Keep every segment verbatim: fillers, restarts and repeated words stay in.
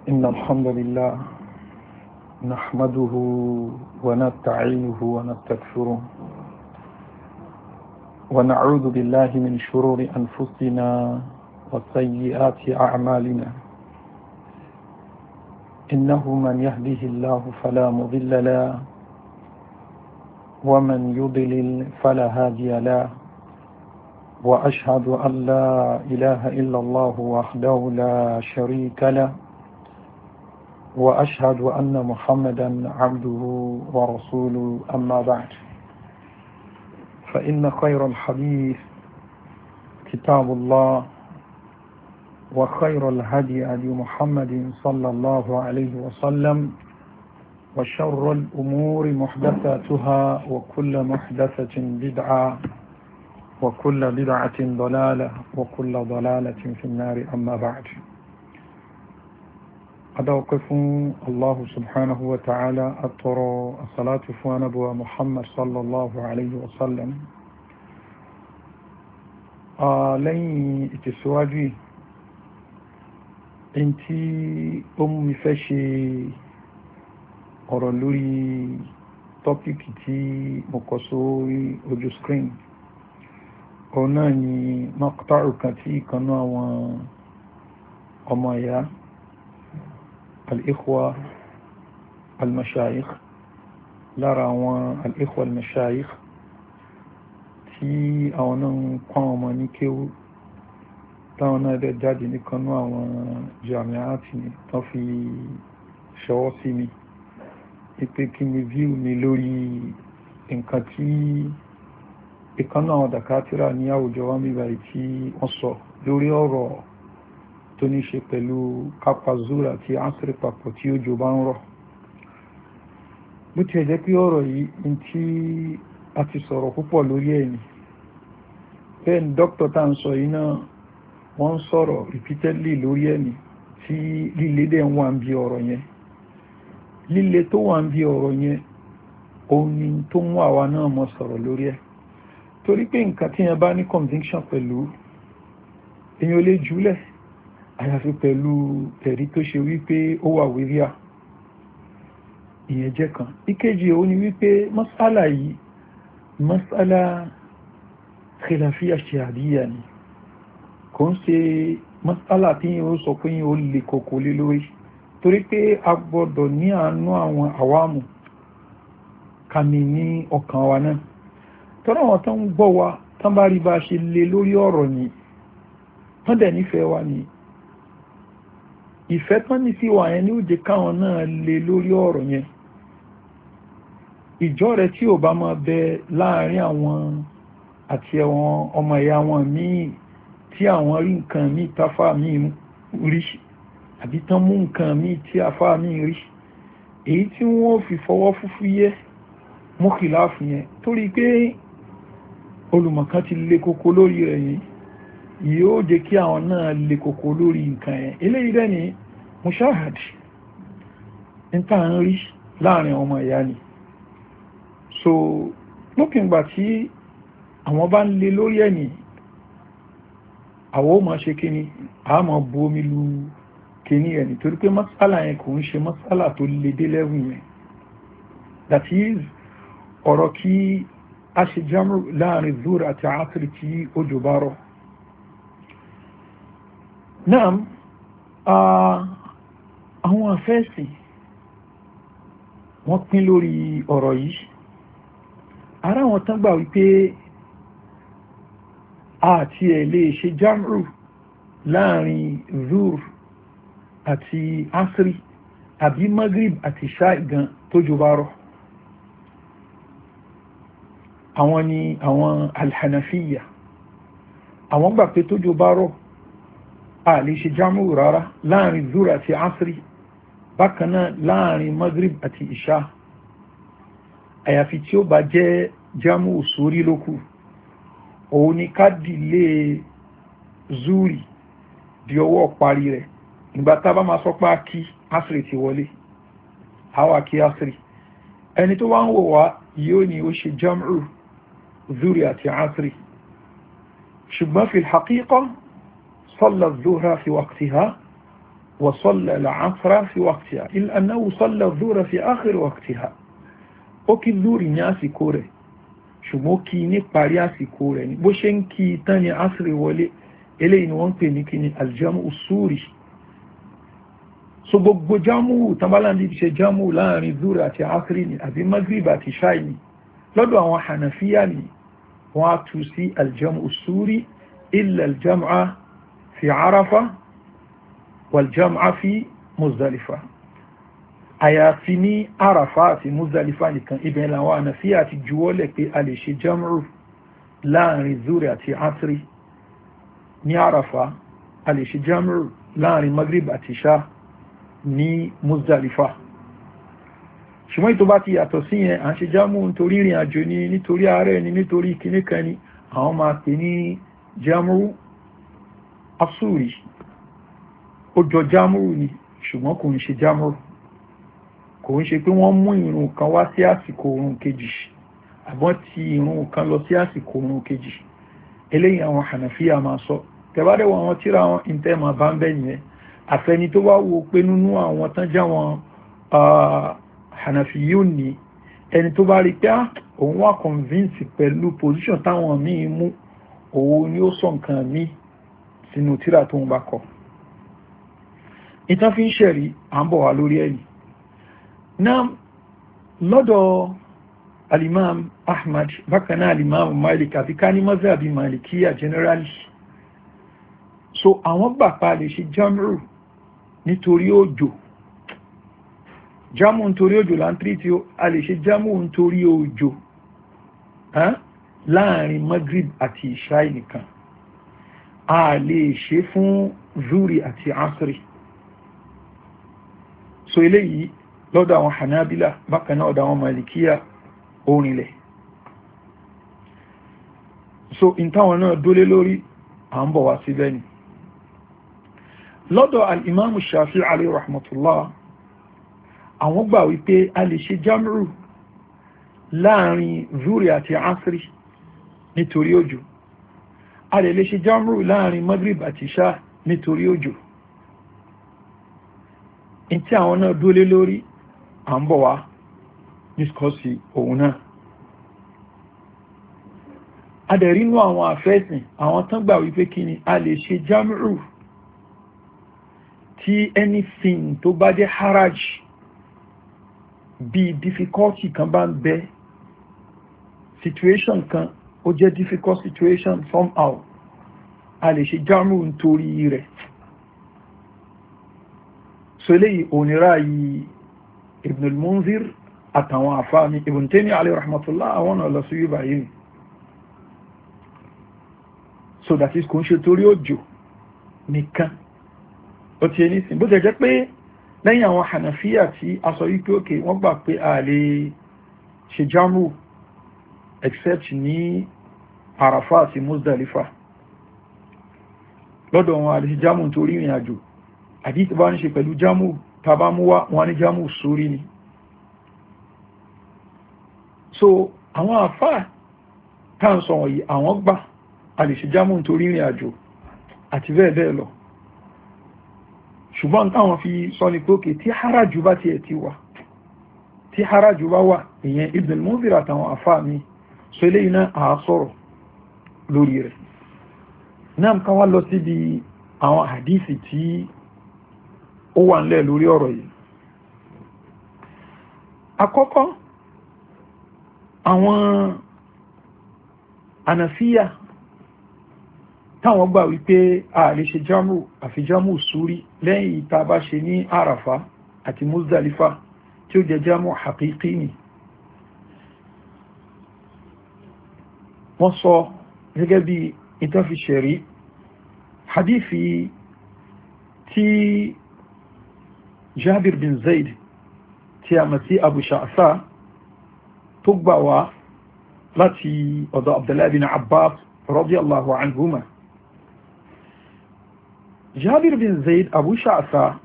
إن الحمد لله نحمده ونستعينه ونستغفره ونعوذ بالله من شرور أنفسنا وسيئات أعمالنا. إنه من يهده الله فلا مضل له ومن يضلل فلا هادي له، وأشهد أن لا إله إلا الله وحده لا شريك له، وأشهد أن محمدا عبده ورسوله. أما بعد، فإن خير الحديث كتاب الله، وخير الهدي هدي محمد صلى الله عليه وسلم، وشر الأمور محدثاتها، وكل محدثة بدعة، وكل بدعة ضلالة، وكل ضلالة في النار. أما بعد، أدوقف الله سبحانه وتعالى أترى الصلاة فنبوة محمد صلى الله عليه وسلم. آه لن اتسواجي انتي أمي فشي أرلوري توبيك تي مقصوري ojú screen. ọ̀nà ni maqta'u kan tí ìkanú àwọn ọmọ ìyá al-ikhwa al-mashayikh, lára àwọn al-ikhwa al-mashayikh tí àwọn náà ń kọ́ ọmọ ní kéwú, táwọn náà dẹ̀ jáde níkanú àwọn jami'ati ni tán fi ṣọwọ́ sí mi ipé kí ni view mi lórí nǹkan tí ìkanú àwọn dàkátírà ní àwùjọ wa mìíràn tí wọ́n sọ lórí ọ̀rọ̀ tó ní ṣe pẹ̀lú kápa zura àti asiri papọ̀ tí òjò bá ń rọ̀. bó ti ẹ̀jẹ́ pé ọ̀rọ̀ yìí tí a ti sọ̀rọ̀ púpọ̀ lórí ẹ̀ ni, bẹ́ẹ̀ ni dókítà tá ń sọ yìí náà wọ́n ń sọ̀rọ̀ repeatedly lórí ẹ̀ ni, tí líle dẹ̀ ń wà ń bí ọ̀rọ̀ yẹn. líle tó wà ń bí ọ̀rọ̀ yẹn òun ni tó mú àwa náà mọ́ sọ̀rọ̀ lórí ẹ̀, torí pé nǹkan tí yẹn bá ní conviction pẹ̀lú èyàn lè jùlẹ̀ àyàfi pẹ̀lú ẹ̀rí tó ṣe wípé ó wà wíríà. ìyẹn jẹ́ kan. ìkejì ó ní wípé mas'ala yìí mas'ala khilafiyya shihadiyya ni, kò ń ṣe mas'ala tí yẹn ó sọ pé yẹn ó lè kòkó lé lórí, torí pé a gbọ́dọ̀ ní àánú àwọn àwámù kàmì ní ọkàn wa náà. tọ́rọ àwọn tó ń gbọ́ wa tán bá rí bá ṣe lè lórí ọ̀rọ̀ ni wọ́n dẹ̀ nífẹ̀ẹ́ wa ni, ìfẹ́ tán ní sí wà yẹn ní ó jẹ́ káwọn náà lè lórí ọ̀rọ̀ yẹn. ìjọ rẹ̀ tí ò bá máa bẹ láàrin àwọn àti àwọn ọmọ ìyá wọn míì tí àwọn rí nǹkan míì táfà míì rí, àbí tán mú nǹkan míì tí àfà míì rí, èyí tí wọ́n fi fọwọ́ fúfú yẹ mú kìláàfù yẹn, torí pé olùmọ̀kan ti lè kókó lórí rẹ̀ yìí, yóò jẹ́ kí àwọn náà lè kókó lórí nǹkan ẹ̀. eléyìí rẹ̀ ni mushahad ń tà ń rí láàrin ọmọ ìyá ni. so lókìngbà tí àwọn bá ń lè lórí ẹ̀ ní, àwọn ó máa ṣe kíní, a máa bu omi lu kíní ẹ̀ ní, torí pé mas'ala yẹn kò ń ṣe mas'ala tó lè dé lẹ́rù yẹn. that is ọ̀rọ̀ kí a ṣe jámù láàrin zuhr àti asri tí òjò bá rọ̀. náà àwọn afẹ́sì wọ́n pín lórí ọ̀rọ̀ yìí. ara wọn tán gbà wípé àti ẹ̀ lè ṣe jámù láàrin zuhr àti asri àbí maghrib àti ṣáìgàn tójò bá rọ̀. àwọn ni àwọn alhanafiya, àwọn gbà pé tójò bá rọ̀ a lè ṣe jámù rárá láàrin zuhr àti asri, bákan náà láàrin maghrib àti isha, àyàfi tí ó bá jẹ́ jámù sórí lókù. òun ni ká dìlé zuri di ọwọ́ parí rẹ̀, ìgbà tá bá máa sọ pé kí asri ti wọlé àwa kí asri. ẹni tó wá ń wò wá yóò ní ó ṣe jámù zuri àti asri, ṣùgbọ́n fi al-haqiqa صلى الظهر في وقتها وصلى العصر في وقتها إلا أنه صلى الظهر في آخر وقتها أوكي الظهر ناسي كوري ṣùgbọ́n kí ní parí àsìkò rẹ̀ ní bó ṣe ń kí tán ní asìrì wọlé eléyìí ni wọ́n ń pè ní kí ní aljamu usuri. So gbogbo jamu tambalandi ṣe jamu láàrin zuri àti asìrì ni àbí maghrib àti shai ni lọ́dọ̀ àwọn hanafiya ni wọ́n á tú sí aljamu usuri illa aljam'a fi arafa waljam'a fi muzdalifa. Àyàfi ní Àràfá àti Muzdalifa nìkan ibẹ̀ làwọn Hanafiya àti juwọ́lẹ̀ pé a lè ṣe jam'u láàrin zuri àti asri. Ní Àràfá a lè ṣe jam'u láàrin maghrib àti ṣá ní Muzdalifa. Ṣùgbọ́n ìtò bá ti yàtọ̀ sí yẹn à ń ṣe jam'u nítorí ìrìn àjò ni, nítorí ààrẹ ni, nítorí kìnnìkan ni, àwọn máa pè ní jam'u asuri. Ó jọ jam'u ni ṣùgbọ́n kò ń ṣe jam'u. Kò ń ṣe pé wọ́n mú ìrun kan wá sí àsìkò òrùn kejì àbọ́n ti ìrun kan lọ sí àsìkò òrùn kejì. Eléyìí àwọn Hanafiya máa sọ tẹ́bádẹ́ wọn àwọn tíra wọn ìntẹ́ máa bá ń bẹ̀ yẹn àfẹni tó wá wo pé nínú àwọn tán já wọn Hanafiyun ní ẹni tó bá rí pé òun wá convince pẹ̀lú position táwọn míì mú òun ni ó sọ nǹkan míì sínú tíra tó ń bá kọ. Ìtàn fi ń ṣẹ̀rí à ń bọ̀ wá lórí ẹ̀yìn. Náà lọ́dọ̀ alimam Ahmad bákanáà alimam Malik àti ká ní mazhabi Malikiya generally, so àwọn bàpá lè ṣe jam'u nítorí òjò. Jam'u nítorí òjò láńtrí tí a lè ṣe jam'u nítorí òjò láàrin Maghrib àti Isha nìkan. A lè ṣe fún Zuri àti Asri. So eléyìí lọ́dọ̀ àwọn Hanabila bákanáà ọ̀dọ̀ àwọn Malikiya orinlẹ̀. So in táwọn náà dólé lórí à ń bọ̀ wá sí bẹ́ni. Lọ́dọ̀ al-Imam Shafi'i alayhi rahmatullah àwọn gbà wípé a lè ṣe jam'u láàrin Zuri àti Asri nítorí òjò. A lè lè ṣe jam'u láàrin Maghrib àti Isha nítorí òjò. In tí àwọn náà dólé lórí à ń bọ̀ wá discourse òun náà. Adẹ̀rínú àwọn àfẹ́sìn àwọn tán gbà wípé kí ni a lè ṣe jam'u tí anything tó bá jẹ́ haraj bí difficulty kan bá ń bẹ, situation kan ó jẹ́ difficult situation somehow, a lè ṣe jam'u nítorí rẹ̀. So eléyìí onírà yìí Ibn al-Munzir àtàwọn àfáàmì Ibn Taymiyyah alayhi rahmatullah àwọn ọ̀lọ́ sí yíba yìí. So that is kò ń ṣe torí òjò nìkan ó ti ẹni sin bó tẹ̀ jẹ́ pé lẹ́yìn àwọn Hanafiya tí a sọ wípé òkè wọ́n gbà pé a lè ṣe jam'u except ní Àràfá àti Muzdalifa. Lọ́dọ̀ wọn a lè ṣe jam'u torí ìrìn àjò àdí tó bá ń ṣe pẹ̀lú jam'u tàbá mú wá wọn ní jam'u sórí ni. So àwọn àfáà tán sọ wọ̀nyí àwọn gbà a lè ṣe jam'u nítorí ìrìn àjò àti bẹ́ẹ̀ bẹ́ẹ̀ lọ. Ṣùgbọ́n táwọn fi sọ ní pókè tí haraju bá ti ẹ̀ ti wà, tí haraju bá wà ìyẹn Ibn al-Munzir àtàwọn àfáà mi so eléyìí náà àá sọ̀rọ̀ lórí rẹ̀. Náà ká wá lọ síbi àwọn hadisi tí ó wà nílẹ̀ lórí ọ̀rọ̀ yìí. Àkọ́kọ́ àwọn Hanafiya táwọn gbà wípé a lè ṣe jam'u àfi jam'u suri lẹ́yìn tá bá ṣe ní Àràfá àti Muzdalifa tí ó jẹ jam'u haqiqi ni. Wọ́n sọ gẹ́gẹ́ bí ìtàfi ṣẹ̀rí hadithi tí Jabir bin Zaid tí a mọ̀ sí Abu Sha'sa tó gbà wá láti ọ̀dọ̀ Abdullah bin Abbas radiyallahu anhuma. Jabir bin Zaid Abu Sha'sa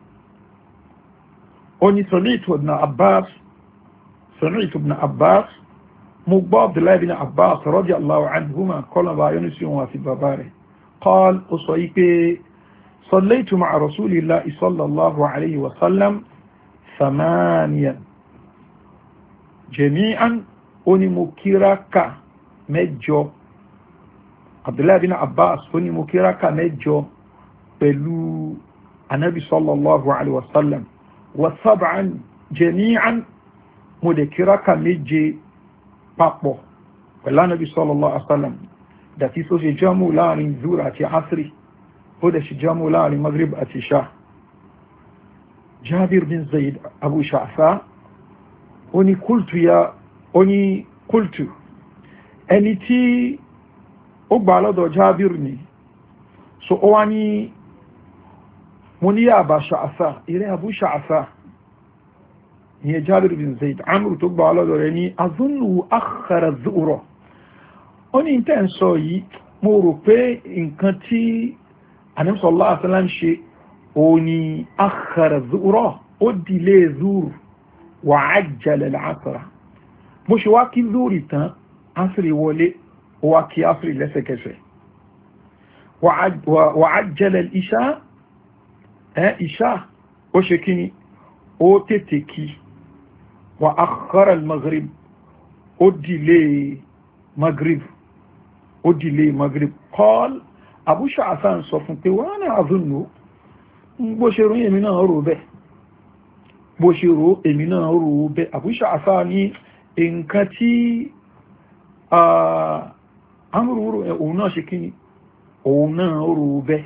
ó ní sami'tu ibn Abbas sami'tu ibn Abbas mo gbọ́ Abdullah bin Abbas radiyallahu anhuma kọ́lọ̀ bá yọ́nú sí wọn àti bàbá rẹ̀. Qal ó sọ yí pé صليت مع رسول الله صلى الله عليه وسلم ثمانيا جميعا أني مكيرك مجو عبد الله بن عباس أني مكيرك مجو بلو النبي صلى الله عليه وسلم وسبعا جميعا مذكرك مجي بابو بلا النبي صلى الله عليه وسلم that is also jamu láàrin zuhr àti asri ó dẹ̀ ṣe jamu láàrin maghrib àti ṣá. Jabir bin Zayd Abu Sha'fa ó ní kultu ya ó ní kultu ẹni tí ó gbà lọ́dọ̀ Jabir ni so ó wá ní mo ní Abu Sha'fa ilé Abu Sha'fa ní Jabir bin Zayd Amr tó gbà lọ́dọ̀ rẹ̀ ní azunnu akhara zuhra ó ní tẹ́ ń sọ yìí mo rò pé nǹkan tí Ànábì sallallahu alaihi wasallam ṣe ó ní akhara zuhra ó dìlé zuhr wa ajjala al-asra bó ṣe wá kí zuhri tán asri wọlé ó wá kí asri lẹ́sẹ̀kẹsẹ̀ wa ajjala al-isha ẹ́ isha ó ṣe kí ni ó tètè kí wa akhara al-maghrib ó dìlé maghrib ó dìlé maghrib qal Abu Sha'fa sọ fún pé wọ́n náà azunnu bó ṣe rò èmi náà rò bẹ́ẹ̀ bó ṣe rò èmi náà rò bẹ́ẹ̀ Abu Sha'fa ní nǹkan tí amúrúurú òun náà ṣe kíni òun náà rò bẹ́ẹ̀.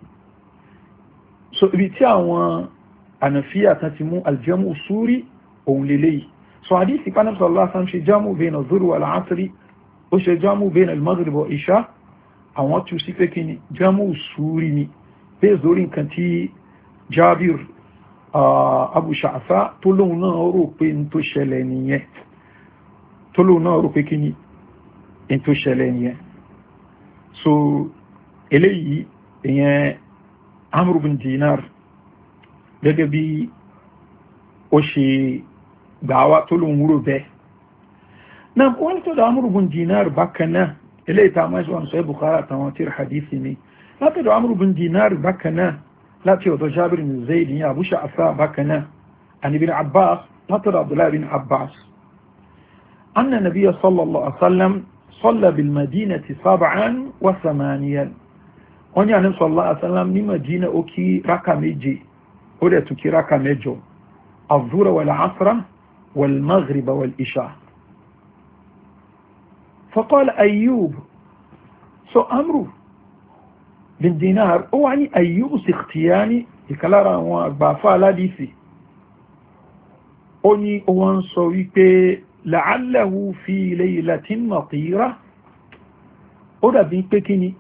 So ibi tí àwọn Hanafiya tán ti mú aljamu suri òun lélẹ́yìí so hadisi Ànábì sallallahu alaihi wasallam ṣe jamu bayna az-zuhr wal 'asr ó ṣe jamu bayna al-maghrib wa isha àwọn tú sí pé kí ni jamu suri ni bẹ́ẹ̀ zórí nǹkan tí Jabir Abu Sha'fa tó lóun náà rò pé n tó ṣẹlẹ̀ nìyẹn tó lóun náà rò pé kí ni n tó ṣẹlẹ̀ nìyẹn. So eléyìí ìyẹn Amr bin Dinar gẹ́gẹ́ bí ó ṣe gbàwá tó lóun rò bẹ́ẹ̀. Náà wọ́n tó dá Amr bin Dinar bákan náà eléyìí tá a máa ṣe sọ Bukhari àtàwọn tí hadithi ni láti dọ̀ Amr bin Dinar bákan náà láti ọ̀dọ̀ Jabir bin Zayd ní Abu Sha'fa bákan náà àni bin Abbas láti dọ̀ Abdullah bin Abbas anna nabiyya sallallahu alaihi wasallam salla bil madinati sab'an wa thamaniyan wọ́n ní Ànábì sallallahu alaihi wasallam ní Madina ó kí rákà méje ó dẹ̀ tún kí rákà mẹ́jọ az-zuhr wal 'asr wal maghrib wal isha. فقال أيوب سو أمره بن دينار أو عني أيوب سختياني يكالارا وبافا لا ديسي أني أوان صويك لعله في ليلة مطيرة أولا بين بكيني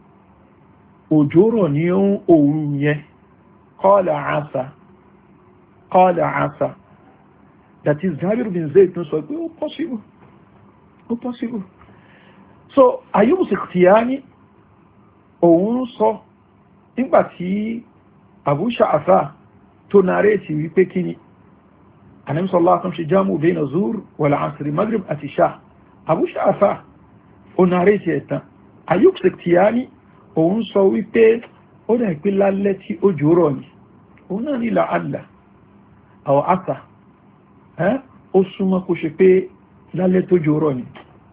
أجور نيو أونيه قال عسى قال عسى that is Jabir bin Zayd no so oh possible oh possible. So Ayyub Sikhtiyani òun sọ nígbàtí Abu Sha'fa tó narrate wípé kíni Ànábì sallallahu alaihi wasallam ṣe jamu bayna zuhr wal 'asr maghrib àti ṣá Abu Sha'fa ó narrate ẹ̀tàn Ayyub Sikhtiyani òun sọ wípé ó dà pé lálẹ́ tí ó jòrò ní òun náà ní la'alla aw asa ó súnmọ́ kó ṣe pé lálẹ́ tó jòrò ní.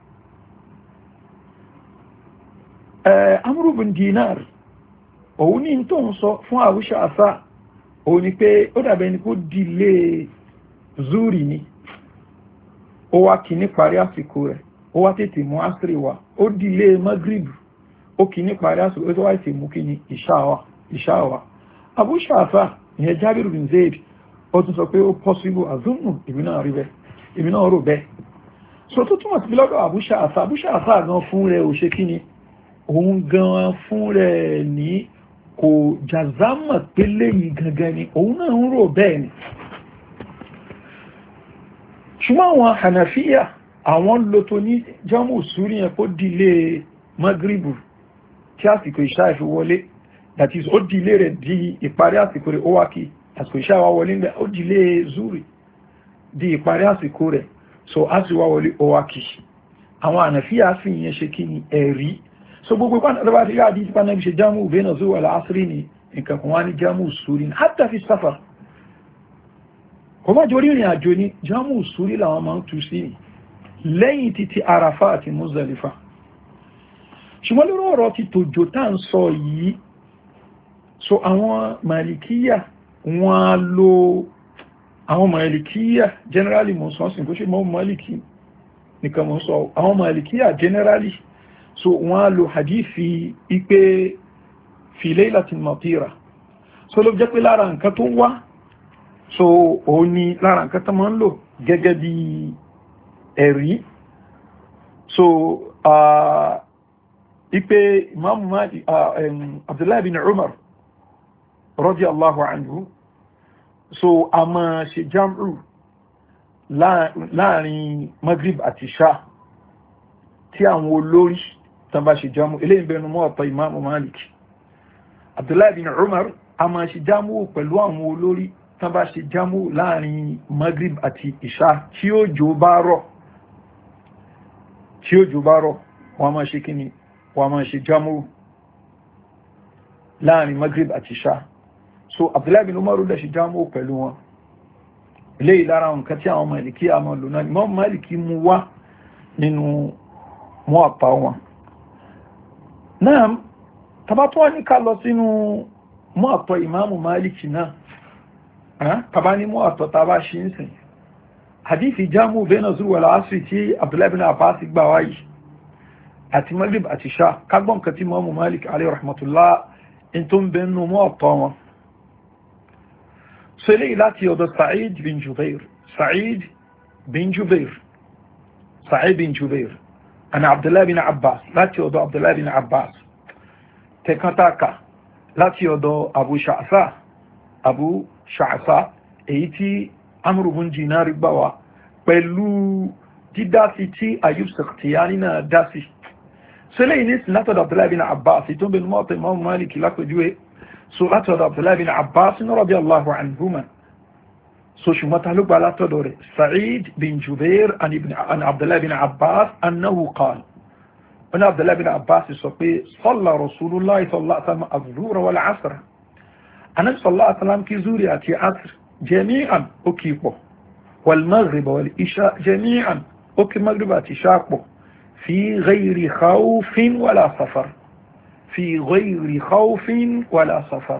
Amr bin Dinar òun ní tó ń sọ fún Abu Sha'fa òun ni pé ó dàbẹ̀ ní kó dìlé zuri ni ó wá kì ní parí àsìkò rẹ̀ ó wá tètè mú asiri wa ó dìlé maghrib ó kì ní parí àsìkò ó tó wá tètè mú kí ni ìṣá wa. Abu Sha'fa ìyẹn Jabir bin Zayd ó tún sọ pé ó possible azunnu èmi náà rí bẹ́ẹ̀ èmi náà rò bẹ́ẹ̀. So tó túmọ̀ sí lọ́dọ̀ Abu Sha'fa Abu Sha'fa gan fún rẹ̀ ò ṣe kí ni òun gan fún rẹ̀ ní kò jàzámà pé léyìn gangan ni òun náà ń rò bẹ́ẹ̀ ni. Ṣùgbọ́n àwọn Hanafiya àwọn lò tó ní jamu suri yẹn kó dìlé magribu tí àsìkò ìṣá ìfi wọlé that is ó dìlé rẹ̀ di ìparí àsìkò rẹ̀ ó wá kí àsìkò ìṣá wá wọlé ńbẹ̀ ó dìlé zuri di ìparí àsìkò rẹ̀ so àsìkò wá wọlé ó wá kí àwọn Hanafiya fi yẹn ṣe kí ni ẹ̀rí. So gbogbo ìpá náà bá ti rí àdíjì pa náà bí ṣe jámù bayna zuhr wal 'asr ní nǹkan kan wá ní jamu suri hatta fi safar kò bá jórí ìrìn àjò ní jamu suri làwọn máa ń tú sí lẹ́yìn títí Arafa àti Muzdalifa ṣùgbọ́n lórí ọ̀rọ̀ ti tòjò tá ń sọ yìí so àwọn Malikiya wọ́n lo àwọn Malikiya generally mọ̀ sọ́sìn kó ṣe mọ́ Maliki nìkan mọ̀ sọ àwọn Malikiya generally so wọ́n lo hadithi ipe fi laylatin matira so ló jẹ́ pé lára nǹkan tó wá so ó ní lára nǹkan tó máa ń lò gẹ́gẹ́ bí ẹ̀rí so uh, ipe Imam Malik uh, um, Abdullah bin Umar radiyallahu anhu so a máa ṣe jam'u láàrin Maghrib àti Isha tí àwọn olórí tán bá ṣe jamu eléyìn bẹnu mọ́ ọ̀pọ̀ Imam Malik Abdullah bin Umar a máa ṣe jamu pẹ̀lú àwọn olórí tán bá ṣe jamu láàrin Maghrib àti Isha tí ó jò bá rọ̀ tí ó jò bá rọ̀ wọ́n máa ṣe kíni wọ́n máa ṣe jamu láàrin Maghrib àti Isha so Abdullah bin Umar lè ṣe jamu pẹ̀lú wọn eléyìí lára nǹkan tí àwọn Maliki a máa lò náà Imam Maliki mú wá nínú Muwatta wọn náà tàbátọ́ wá ní ká lọ sínú Muwatta Imam Maliki náà tàbá ní Muwatta tàbá ṣe ń sìn hadithi jamu bayna zuhr wal asr tí Abdullah bin Abbas gbà wáyìí àti Maghrib àti Isha kágbọ́n kan tí Imam Malik alayhi rahmatullah in tó ń bẹnu Muwatta wọn so eléyìí láti ọ̀dọ̀ Sa'id bin Jubair Sa'id bin Jubair Sa'id bin Jubair ana Abdullah bin Abbas láti ọ̀dọ̀ Abdullah bin Abbas tẹkantaka láti ọ̀dọ̀ Abu Sha'sa Abu Sha'sa èyí tí Amr bin Dinar gbà wá pẹ̀lú dídásí tí Ayyub Sakhtiyani náà dásí so eléyìí ní sin látọ̀dọ̀ Abdullah bin Abbas tó bẹ̀rẹ̀ mọ́tọ̀ Imam Malik lápẹjúwé so látọ̀dọ̀ Abdullah bin Abbas radiyallahu anhuma so ṣùgbọ́n ta ló gbà látọ̀dọ̀ rẹ̀ Sa'id bin Jubair an ibn an Abdullah bin Abbas annahu qala wọn Abdullah bin Abbas sọ pé salla Rasulullah sallallahu alaihi wasallam az-zuhra wal asr anabi sallallahu alaihi wasallam kí zuri àti asr jami'an ó kí pọ̀ wal maghrib wal isha jami'an ó kí maghrib àti isha pọ̀ fi ghayri khawfin wala safar في غير خوف ولا سفر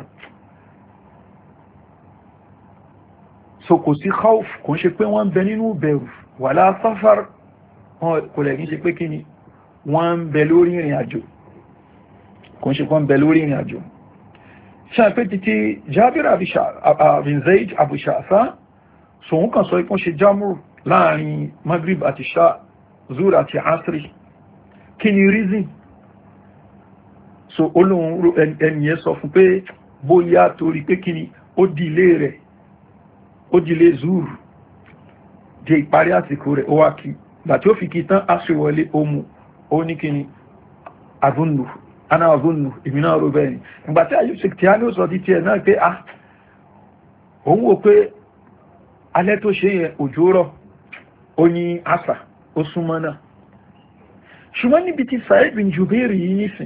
so kò sí khawf kò ṣe pé wọ́n bẹ nínú bẹ̀rù wala safar kò lè ní ṣe pé kí ni wọ́n bẹ lórí ìrìn àjò kò ṣe pé wọ́n bẹ lórí ìrìn àjò ṣe pé títí Jabir bin Zayd Abu Sha'sa so wọ́n kàn sọ ipò ṣe jámù láàrin Maghrib àti Isha Zuhr àti Asri kí ni reason so olóhun ẹniyẹ sọ fún pé bóyá torí pé kí ni ó dìlé rẹ̀ ó dìlé Zuhr dé ìparí àsìkò rẹ̀ ó wá kí láti ó fi kí tán aṣèwọlé omu ó ní kí ni azunnu ana azunnu ìmìnà ọ̀rọ̀ bẹ́ẹ̀ ni ìgbàtí Ayyub Sakhtiyani ó sọ títí ẹ̀ náà pé ah òun wò pé alẹ́ tó ṣe yẹ òjò rọ̀ ó ní àṣà ó súnmọ́ náà ṣùgbọ́n níbi tí Sa'id bin Jubair yìí nísìn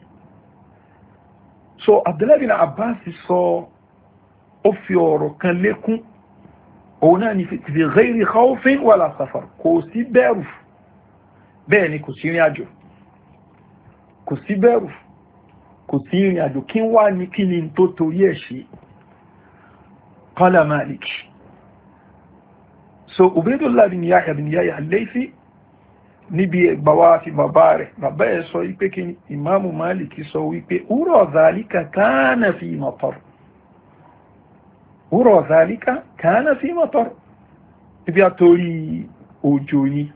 so Abdullah bin Abbas sọ ó fi ọ̀rọ̀ kan lékún òun náà ni fi ghayri khawfin wala safar kò sí bẹ̀rù bẹ́ẹ̀ ni kò sí ìrìn àjò kò sí bẹ̀rù kò sí ìrìn àjò kí wá ní kí ni tó torí ẹ̀ ṣe qala Malik so Ubaydullah bin Yahya bin Yahya al-Laythi níbi ẹgbàwá ti bàbá rẹ̀ bàbá ẹ̀ sọ wípé kí Imamu Maliki sọ wípé ura zalika kana fi matar ura zalika kana fi matar ibi àtorí òjò ní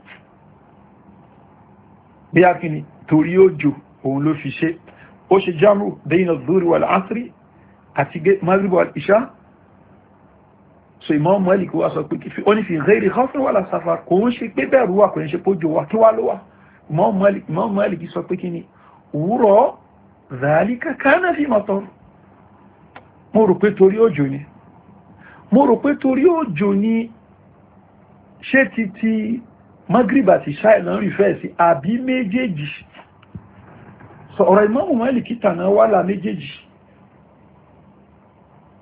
bí a kìíní torí òjò òun ló fi ṣe ó ṣe jámù bayna az-zuhri wal asri àti maghrib wal isha so Imam Malik wá sọ pé kí fi ó ní fi ghayri khawfin wala safar kò ń ṣe pé bẹ̀rù wà kò ń ṣe pójò wà kí wá ló wà Imam Malik Imam Malik sọ pé kí ni wúrọ̀ dhalika kana fi matar mo rò pé torí òjò ni mo rò pé torí òjò ni ṣé ti ti Maghrib àti Isha náà rí fẹ́ sí àbí méjèèjì so ọ̀rọ̀ Imam Malik tànà wà lá méjèèjì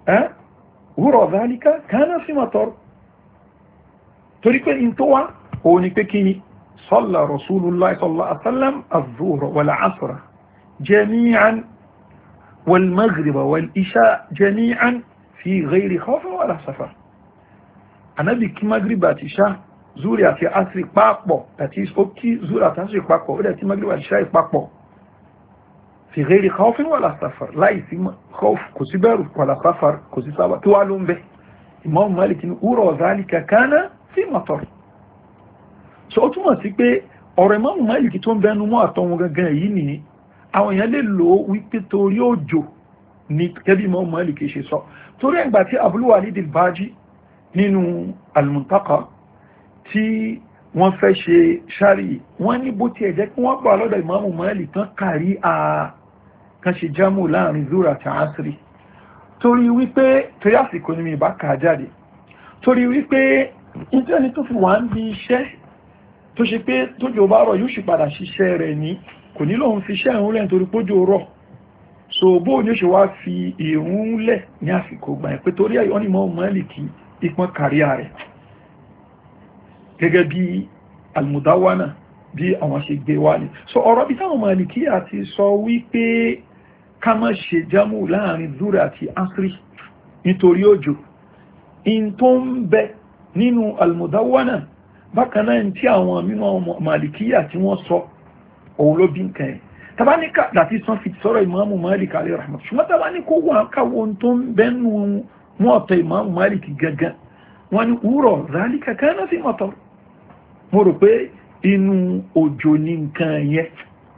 ẹ́ wúrọ̀ dhalika kana fi matar torí pé in tó wá òun ni pé kí ni salla rasulullah sallallahu alaihi wasallam az-zuhra wal asra jami'an wal maghriba wal isha jami'an fi ghayri khawfin wala safar anabi kí maghriba àti isha zuri àti asri papọ̀ àti ó kí zuri àti asri papọ̀ ó dẹ̀ kí maghriba àti isha papọ̀ fi ghayri khawfin wala safar láì sí khawf kò sí bẹ̀rù wala safar kò sí sábà tó wá ló ń bẹ Imam Malik ní wúrọ̀ dhalika kana fi matar so ó túnmọ̀ sí pé ọ̀rọ̀ Imam Malik tó ń bẹnu mọ́ àtọwọn gangan yìí ni àwọn èèyàn lè lò wípé torí òjò ní kẹbí Imam Malik ṣe sọ torí ẹgbà tí Abul Walid al-Baji nínú al-Muntaqa tí wọ́n fẹ́ ṣe ṣárí wọ́n ní bó ti ẹ̀jẹ́ kí wọ́n gbà lọ́dọ̀ Imam Malik tán kàrí à kan ṣe jámù láàrin zura àti asri torí wípé torí àsìkò ní mi bá kà jáde torí wípé ìtẹ́ni tó fi wà ń bí iṣẹ́ tó ṣe pé tójò bá rọ̀ yóò sì padà ṣiṣẹ́ rẹ̀ ní kò nílò ń fi iṣẹ́ ìrún lẹ̀ nítorí pójò rọ̀ so bó ní ó ṣe wá fi ìrún lẹ̀ ní àsìkò gbà ẹ̀ pé torí ẹ̀yọ́ ni Imam Málíkì ìpọn kàríà rẹ̀ gẹ́gẹ́ bí al-Mudawwana bí àwọn ṣe gbé wá ní so ọ̀rọ̀ bí táwọn Málíkì àti sọ wípé ká má ṣe jámù láàrin zura àti asri nítorí òjò in tó ń bẹ nínú al-Mudawwana bákanáà tí àwọn mímọ̀ Màlìkíyà tí wọ́n sọ òun ló bí nǹkan ẹ̀ tàbá ní ká láti sán fi sọ́rọ̀ Imam Malik alayhi rahmat ṣùgbọ́n tàbá ní kó wọ́n káwọn tó ń bẹ́nu mú ọ̀tọ̀ Imam Malik gangan wọ́n ní wúrọ̀ dhalika kana fi matar mo rò pé inú òjò ní nǹkan yẹn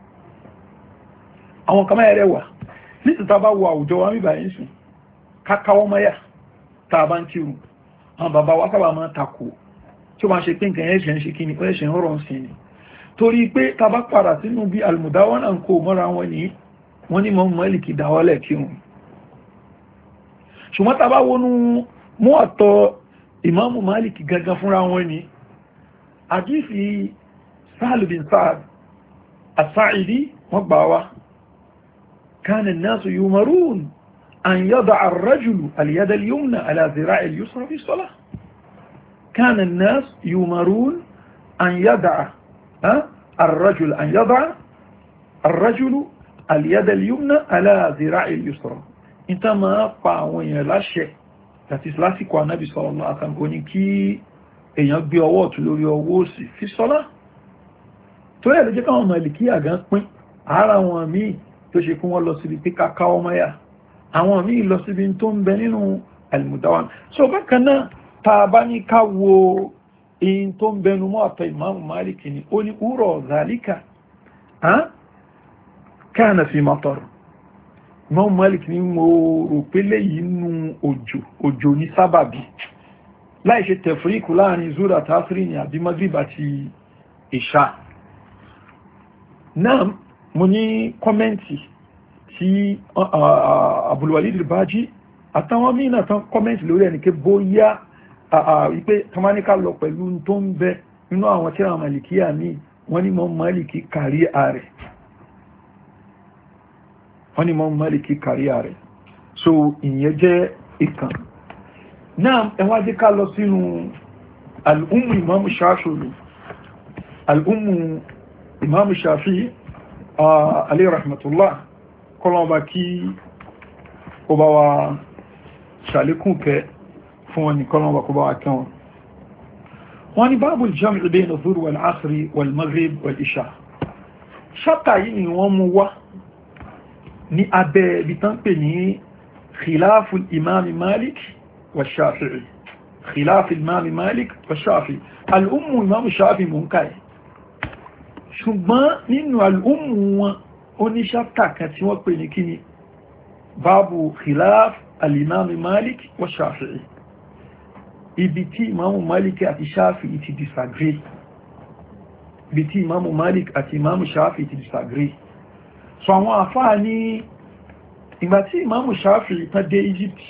àwọn kan máa rẹwà nítorí tàbá wọ àwùjọ wa mí báyìí sùn kákáwọ́ mọ́yà tàbá ń kírun àwọn bàbá wa sábà máa takò tí ó máa ṣe pé nǹkan ẹ̀ṣẹ̀ ń ṣe kí ni ó ẹ̀ṣẹ̀ ń rọ̀ sí ni torí pé tàbá padà sínú bí al-Mudawwana ń kó mọ́ra wọn ní wọ́n ní Imam Málíkì dáwọ́lẹ̀ kí wọn ṣùgbọ́n tàbá wọnú mú ọ̀tọ̀ Imam Málíkì gangan fúnra wọn ní àdífì Sahl bin Sa'd as-Sa'idi wọ́n gbà wá kana an-nasu yumarun an yada'a ar-rajulu al-yada al-yumna ala dhira'i al-yusra fi as-salah كان الناس يؤمرون أن يدع الرجل أن يضع الرجل اليد اليمنى على ذراع اليسرى انت ما قاوين لا شيء láti lásìkò Ànábì sallallahu alaihi wasallam ní kí èyàn gbé ọwọ́ ọ̀tún lórí ọwọ́ òsì fi sọ́lá tó yẹ ló jẹ́ káwọn Màlìkíyà gan pín ara wọn míì tó ṣe kún wọ́n lọ síbi pé káká ọmọ yà àwọn míì lọ síbi tó ń bẹ nínú al-Mudawwana so bákan náà ta bá ní ká wo in tó ń bẹnu mọ́ àtọ̀ Imam Malik ni ó ní wúrọ̀ dhalika kana fi matar Imam Malik ní mo rò pé léyìí nú òjò òjò ní sábàbí láì ṣe tẹ̀fríkù láàrin zura tafri ní àbí maghrib àti ìṣà náà mo ní kọ́mẹ́ntì tí Abul Walid al-Baji àtàwọn mìíràn tán kọ́mẹ́ntì lórí ẹni ké bóyá wípé tamanika lọ pẹ̀lú tó ń bẹ nínú àwọn tí àwọn Màlìkíyà ní wọ́n ní Imam Málíkì kàrí ààrẹ wọ́n ní Imam Málíkì kàrí ààrẹ so ìyẹn jẹ́ ìkàn náà ẹwà jẹ́ ká lọ sínú al-Ummu Imam Shafi'i al-Ummu Imam Shafi'i alayhi rahmatullah kọlọ̀ọ̀bá kí ó bá wa ṣàlékún kẹ fún wọn ni kọlọ̀ọ̀bá kó bá wa kẹwọn wọ́n ni báàbù al-jam'i bayna adh-dhuhr wal-'asr wal-maghrib wal-isha ṣáta yìí ni wọ́n mú wá ní abẹ́ ibi tán pè ní khilafu al-imam Malik wa Shafi'i khilafu al-imam Malik wa Shafi'i al-ummu imam Shafi'i mú káyẹ̀ ṣùgbọ́n nínú al-ummu wọn oníṣàtà kan tí wọ́n pè ní kíni báàbù khilaf al-imam Malik wa Shafi'i ibi tí imam Malik àti Shafi'i ti disagree ibi tí imam Malik àti imam Shafi'i ti disagree so àwọn àfáà ní ìgbà tí imam Shafi'i tán dé Egypt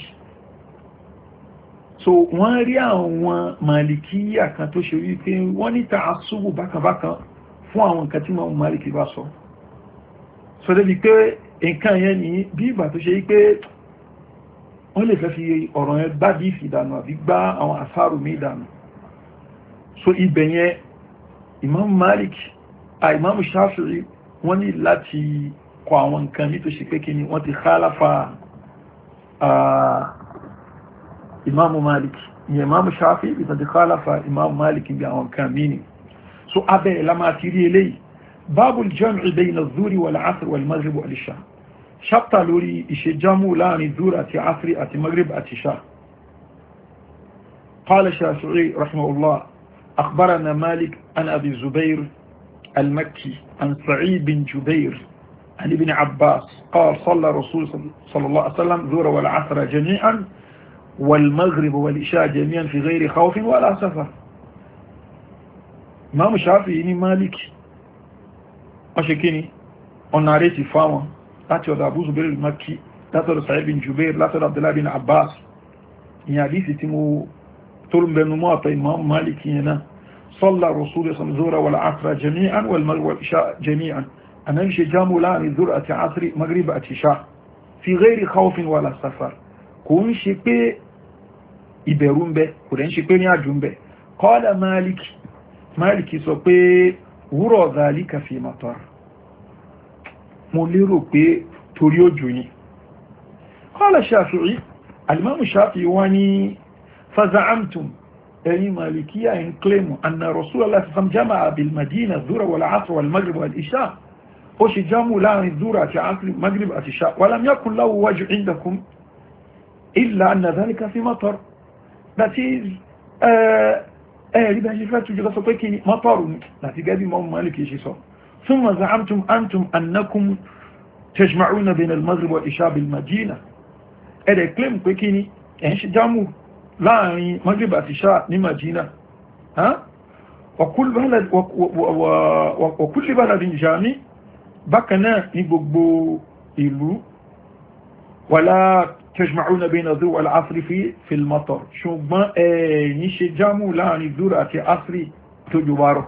so wọ́n rí àwọn Malikiya kan tó ṣe wípé wọ́n ní ta'assubu bákanbákan fún àwọn nǹkan tí imam Malik bá sọ so débi pé nǹkan yẹn ní bí ìgbà tó ṣe wípé wọ́n lè fẹ́ fi ọ̀rọ̀ yẹn gbá díìsì ìdànù àbí gbá àwọn àsáàrù mi ìdànù. So ibẹ̀ yẹn Imam Malik à Imam Shafi'i wọ́n ní láti kọ àwọn nǹkan ní tó ṣe pé kí ni wọ́n ti khalafa Imam Malik ni Imam Shafi'i ìtàn ti khalafa Imam Malik bí àwọn nǹkan mí ni. So abẹ́ ìlàmà ti rí eléyìí babul jam'i bayna adh-dhuhri wal-'asr wal-maghrib wal-isha, chapter lórí ìṣèjámù láàrin dhuhr àti asri àti maghrib àti isha. qala Shafi'i rahimahullah akhbarana Malik an Abi Zubair al-Makki an Sa'id bin Jubair عن ابن عباس قال صلى رسول صلى الله عليه وسلم الظهر والعصر جميعا والمغرب والعشاء جميعا في غير خوف ولا سفر. Imam Shafi'i ní Malik wọ́n ṣe kí ni ọ̀nà rẹ̀ ti fáwọn láti ọ̀dọ̀ Abu Zubair al-Makki láti ọ̀dọ̀ Sa'id bin Jubair láti ọ̀dọ̀ Abdullah bin Abbas. ìyàn àdísì tí mo tó ń bẹnu mọ́ àtọ̀ Imam Malik yẹn náà صلى رسول صلى الله عليه والعصر جميعا والمغرب والعشاء جميعا أنا يمشي جامو لاني ذرة عصر مغرب عشاء في غير خوف ولا سفر كون شيء يبرون به كون شيء يعجون به. قال مالك مالك يسوي ورا ذلك في مطر موليرو بي توريو جوني. قال الشافعي الإمام الشافعي واني فزعمتم أي مالكية إن كلموا أن رسول الله صلى الله عليه وسلم جمع بالمدينة الظهر والعصر والمغرب والعشاء وش جمعوا لان الظهر والعصر والمغرب والعشاء ولم يكن له وجه عندكم إلا أن ذلك في مطر. that is ايه لبا شفات جلسة طيكي مطر لا تقابي مام مالكي شيء. ثم زعمتم أنتم أنكم تجمعون بين المغرب والعشاء بالمدينة ايه كلم طيكيني ايش جمعوا láàrin Maghrib àti Isha ní Madina ha wa kull balad wa kulli baladin jami bákanáà ní gbogbo ìlú wala tajma'una bayna adh-dhuhr wal 'asr fi fi al-matar ṣùgbọ́n ẹ ní ṣe jamu láàrin dhuhr àti asri tó jùwárọ̀.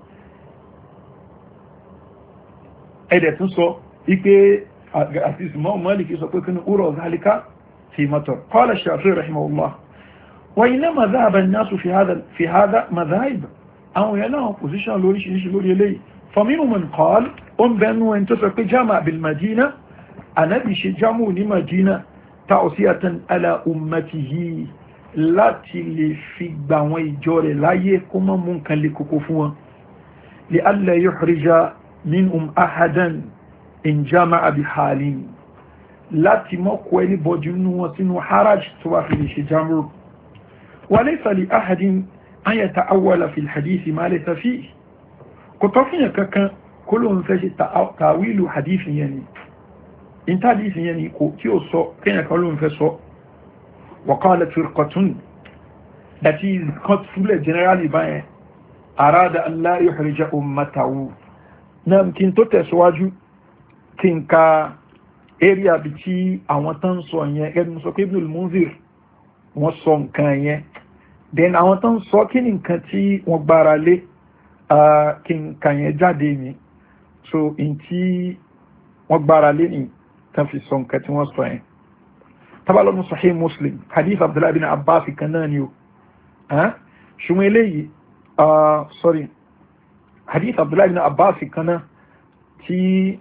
ẹ̀dẹ̀ tún sọ ipé àti Imam Malik sọ pé kí ní ura dhalika fi matar. qala Shafi'i rahimahullah وإنما ذهب الناس في هذا في هذا مذاهب أو يلاهم بوزيشن لوري شيء لوري لي فمنهم من قال أم بأنه انتصر جامع بالمدينة أنا بشي جامع لمدينة توصية على أمته لا تلي في بوي جوري لا يكون ممكن لكفوا لئلا يحرج منهم أحدا إن جامع بحال لا تمكوا لبجنوا وسنوا حرج سواء في شي جامع وليس لأحد أن يتأول في الحديث ما ليس فيه. كتفين ككا كلهم فاشي تأويل حديث يعني انت حديث يعني كيو صو كين كلهم فاشو. وقالت فرقة that is cut full generally by أراد أن لا يحرج أمته. نعم كنتو تسواجو كنكا area بتي أوانتان سوانيا ابن سوك ابن المنذر wọ́n sọ nǹkan yẹn then àwọn tó ń sọ kí ni nǹkan tí wọ́n gbára lé kí nǹkan yẹn jáde ní so in tí wọ́n gbára lé ní tán fi sọ nǹkan tí wọ́n sọ yẹn. tabalọ́nù Sahih Muslim hadith Abdullah bin Abbas kan náà ni o ṣùgbọ́n eléyìí sorry hadith Abdullah bin Abbas kan náà tí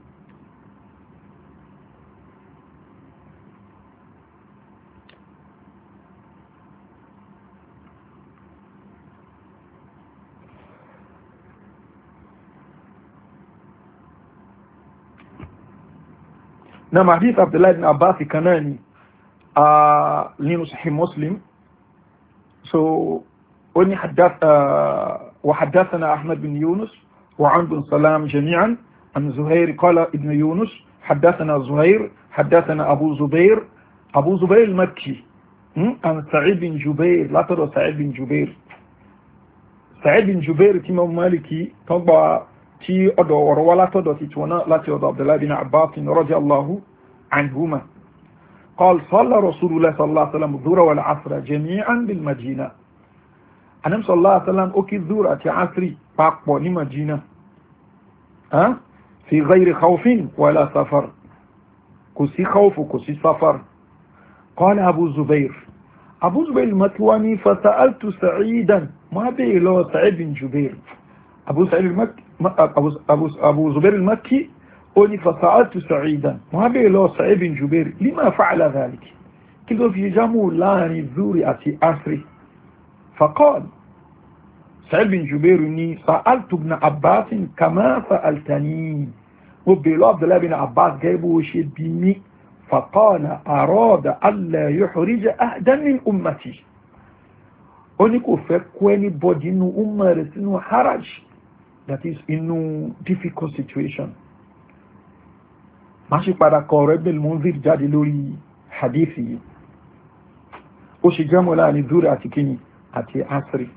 نعم حديث عبد الله بن عباس كناني آه لين صحيح مسلم so وني حدث آه وحدثنا أحمد بن يونس وعن بن سلام جميعا عن زهير قال ابن يونس حدثنا زهير حدثنا أبو زبير أبو زبير المكي عن سعيد بن جبير لا ترى سعيد بن جبير سعيد بن جبير تيم مالكي طبعا tí ọ̀dọ̀ ọ̀rọ̀ wá látọ̀dọ̀ ti tí wọ́n náà láti ọ̀dọ̀ Abdullahi bin Abbas radiyallahu anhuma qala salla rasulullah sallallahu alaihi wasallam dhuhra wal asra jami'an bil madina. Anam sallallahu alaihi wasallam ó kí dhuhra àti asri papọ̀ ní Madina fi ghayri khawfin wala safar kò sí khawfu kò sí safar. قال أبو زبير أبو زبير المكي فسألت سعيدا ما بي لو سعيد بن جبير أبو سعيد المكي أبو, أبو, أبو زبير المكي أني فسألت سعيدا ما بي لو سعيد بن جبير لما فعل ذلك كده في جامو لاني الزوري أتي أسري فقال سعيد بن جبير أني سألت ابن عباس كما سألتني وبيلو عبد الله بن عباس جايبه وشيد بني فقال أراد ألا يحرج أحدا من أمتي أني كفك anybody إنه أمة إنه حرج that is إنه difficult situation ماشي para قرب المنذر jáde lórí hadithi ó sì jámù láàrin zuri àti kíni àti asri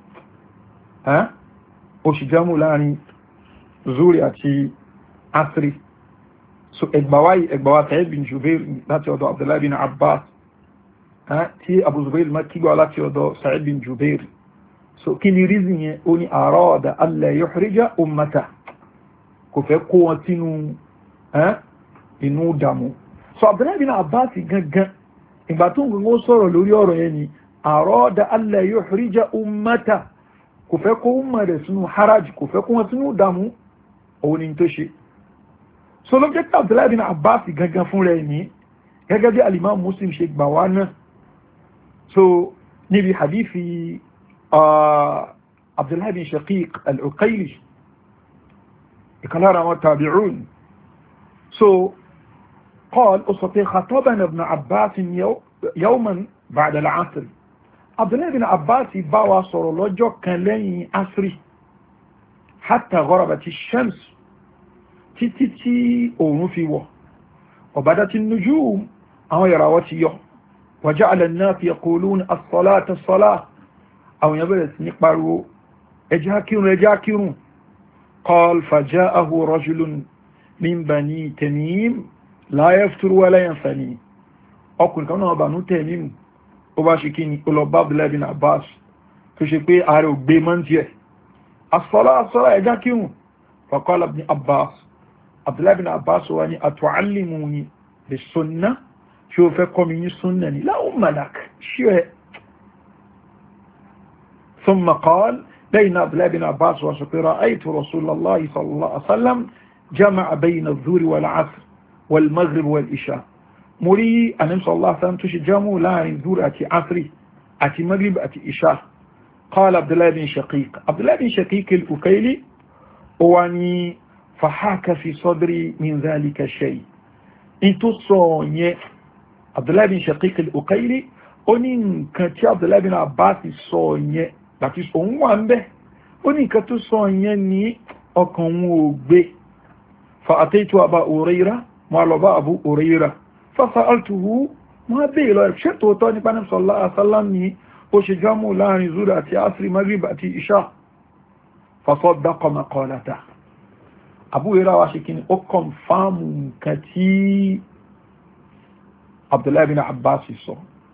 ó sì jámù láàrin zuri àti asri so ẹgbàwáyí ẹgbàwá Sa'id bin Jubair láti ọ̀dọ̀ Abdullah bin Abbas tí Abu Zubair al-Makki gbà láti ọ̀dọ̀ Sa'id bin Jubair so kí ni reason yẹn ó ní arada alla yuhrija ummata kò fẹ́ kó wọn sínú inú dàmú so Abdullah bin Abbas gangan ìgbà tó ń gbogbo sọ̀rọ̀ lórí ọ̀rọ̀ yẹn ni arada alla yuhrija ummata kò fẹ́ kó umma rẹ̀ sínú haraj kò fẹ́ kó wọn sínú dàmú òun ni tó ṣe so ló jẹ́ pé Abdullah bin Abbas gangan fún rẹ̀ ní gẹ́gẹ́ bí al-Imam Muslim ṣe gbà wá náà so níbi hadithi Abdullah bin Shaqiq al-Uqayli ìkàlára wọn tabi'un so قال أستطيع خطبنا ابن عباس يوما بعد العصر عبد الله بن عباس باوا صور لوجو كان لين عصري حتى غربت الشمس títí tí oòrùn fi wọ̀ وبدت النجوم àwọn ìràwọ̀ ti yọ وجعل الناس يقولون الصلاة الصلاة àwọn èèyàn bẹ̀rẹ̀ sí ní pariwo ẹ jẹ́ á kírun ẹ jẹ́ á kírun قال فجاءه رجل من بني تميم لا يفتر ولا ينثني ọkùnrin kan náà Banu Tamim ó bá ṣe kí ni ó lọ bá Abdullah bin Abbas tó ṣe pé ààrẹ ò gbé mọ́ tí ẹ̀ الصلاة الصلاة ẹ jẹ́ á kírun فقال ابن عباس Abdullah bin Abbas wá ní atu'allimuni bis-sunnah ṣé o fẹ́ kọ́ mi ní sunna ni la umma lak ṣe ثم قال بين Abdullah bin Abbas wa رأيت رسول الله صلى الله عليه وسلم جمع بين الظهر والعصر والمغرب والعشاء مري النبي صلى الله عليه وسلم تشجموا لا الظهر أتي عصري أتي مغرب أتي عشاء قال عبد الله بن شقيق عبد الله بن شقيق الأكيلي واني فحاك في صدري من ذلك الشيء انتو صوني عبد الله بن شقيق الأكيلي oni nǹkan tí Abdullah bin Abbas sọ yẹn láti sọ òun wà ń bẹ́ ó ní nǹkan tó sọ yẹn ní ọkàn wọn ò gbé fa ataitu Aba Hurairah ma lọ bá Abu Hurairah fa sa'altuhu ma bẹ́ẹ̀ lọ ṣe tó tọ́ nípa ní sallallahu alaihi wasallam ní ó ṣe jámù láàrin zuri àti asri maghrib àti isha fa saddaqa maqalatahu Abu Hurairah wá ṣe kí ni ó kọ̀nfàmù nǹkan tí Abdullah bin Abbas sọ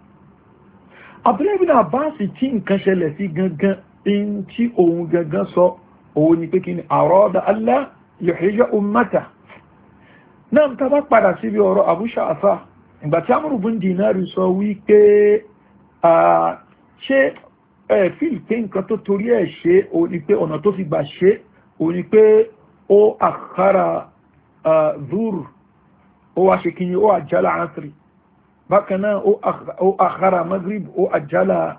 Abdullah bin Abbas tí nǹkan ṣẹlẹ̀ sí gangan in tí òun gangan sọ òun ni pé kí ni arada alla yuhrija ummata náà ta bá padà síbi ọ̀rọ̀ Abu Sha'asa ìgbà tí Amr bin Dinar sọ wípé ṣe fíìl pé nǹkan tó torí ẹ̀ ṣe òun ni pé ọ̀nà tó fi gbà ṣe òun ni pé ó akhara dhuhr ó wá ṣe kí ni ó àjálà asri bákan náà ó akhara maghrib ó àjálà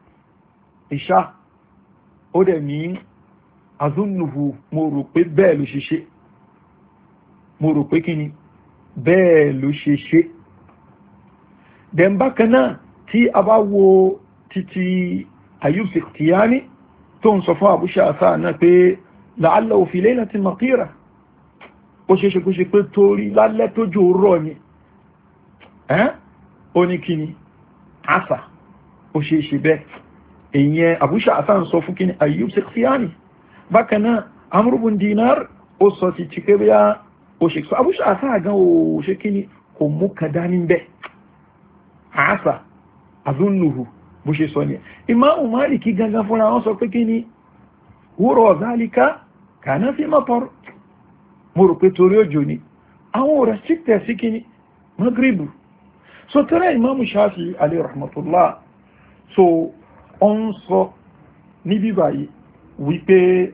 isha ó dẹ̀ ní azunnuhu mo rò pé bẹ́ẹ̀ ló ṣe ṣe mo rò pé kí ni bẹ́ẹ̀ ló ṣe ṣe dẹ̀ bákan náà tí a bá wo títí Ayyub Sikhtiyani tó ń sọ fún Abu Sha'asa náà pé la'allahu fi laylatin matira ó ṣe ṣe kó ṣe pé torí lálẹ́ tó jò rọ̀ ni ẹ́n ó ní kí ni àṣà ó ṣe ṣe bẹ́ẹ̀ èyàn Abu Sha'asa ń sọ fún kí ni Ayyub Sikhtiyani bákan náà Amr bin Dinar ó sọ ti ti pé bíyá ó ṣe sọ Abu Sha'asa gan ó ṣe kí ni kò mú kàdá ní bẹ́ àṣà azunnuhu bó ṣe sọ ní Imam Maliki gangan fúnra wọn sọ pé kí ni wúrọ̀ zálika kàná fi matar mo rò pé torí òjò ni àwọn restricted sí kí ni magribu so tẹ́rẹ Imam Shafi'i alayhi rahmatullah so on sọ níbí báyìí wípé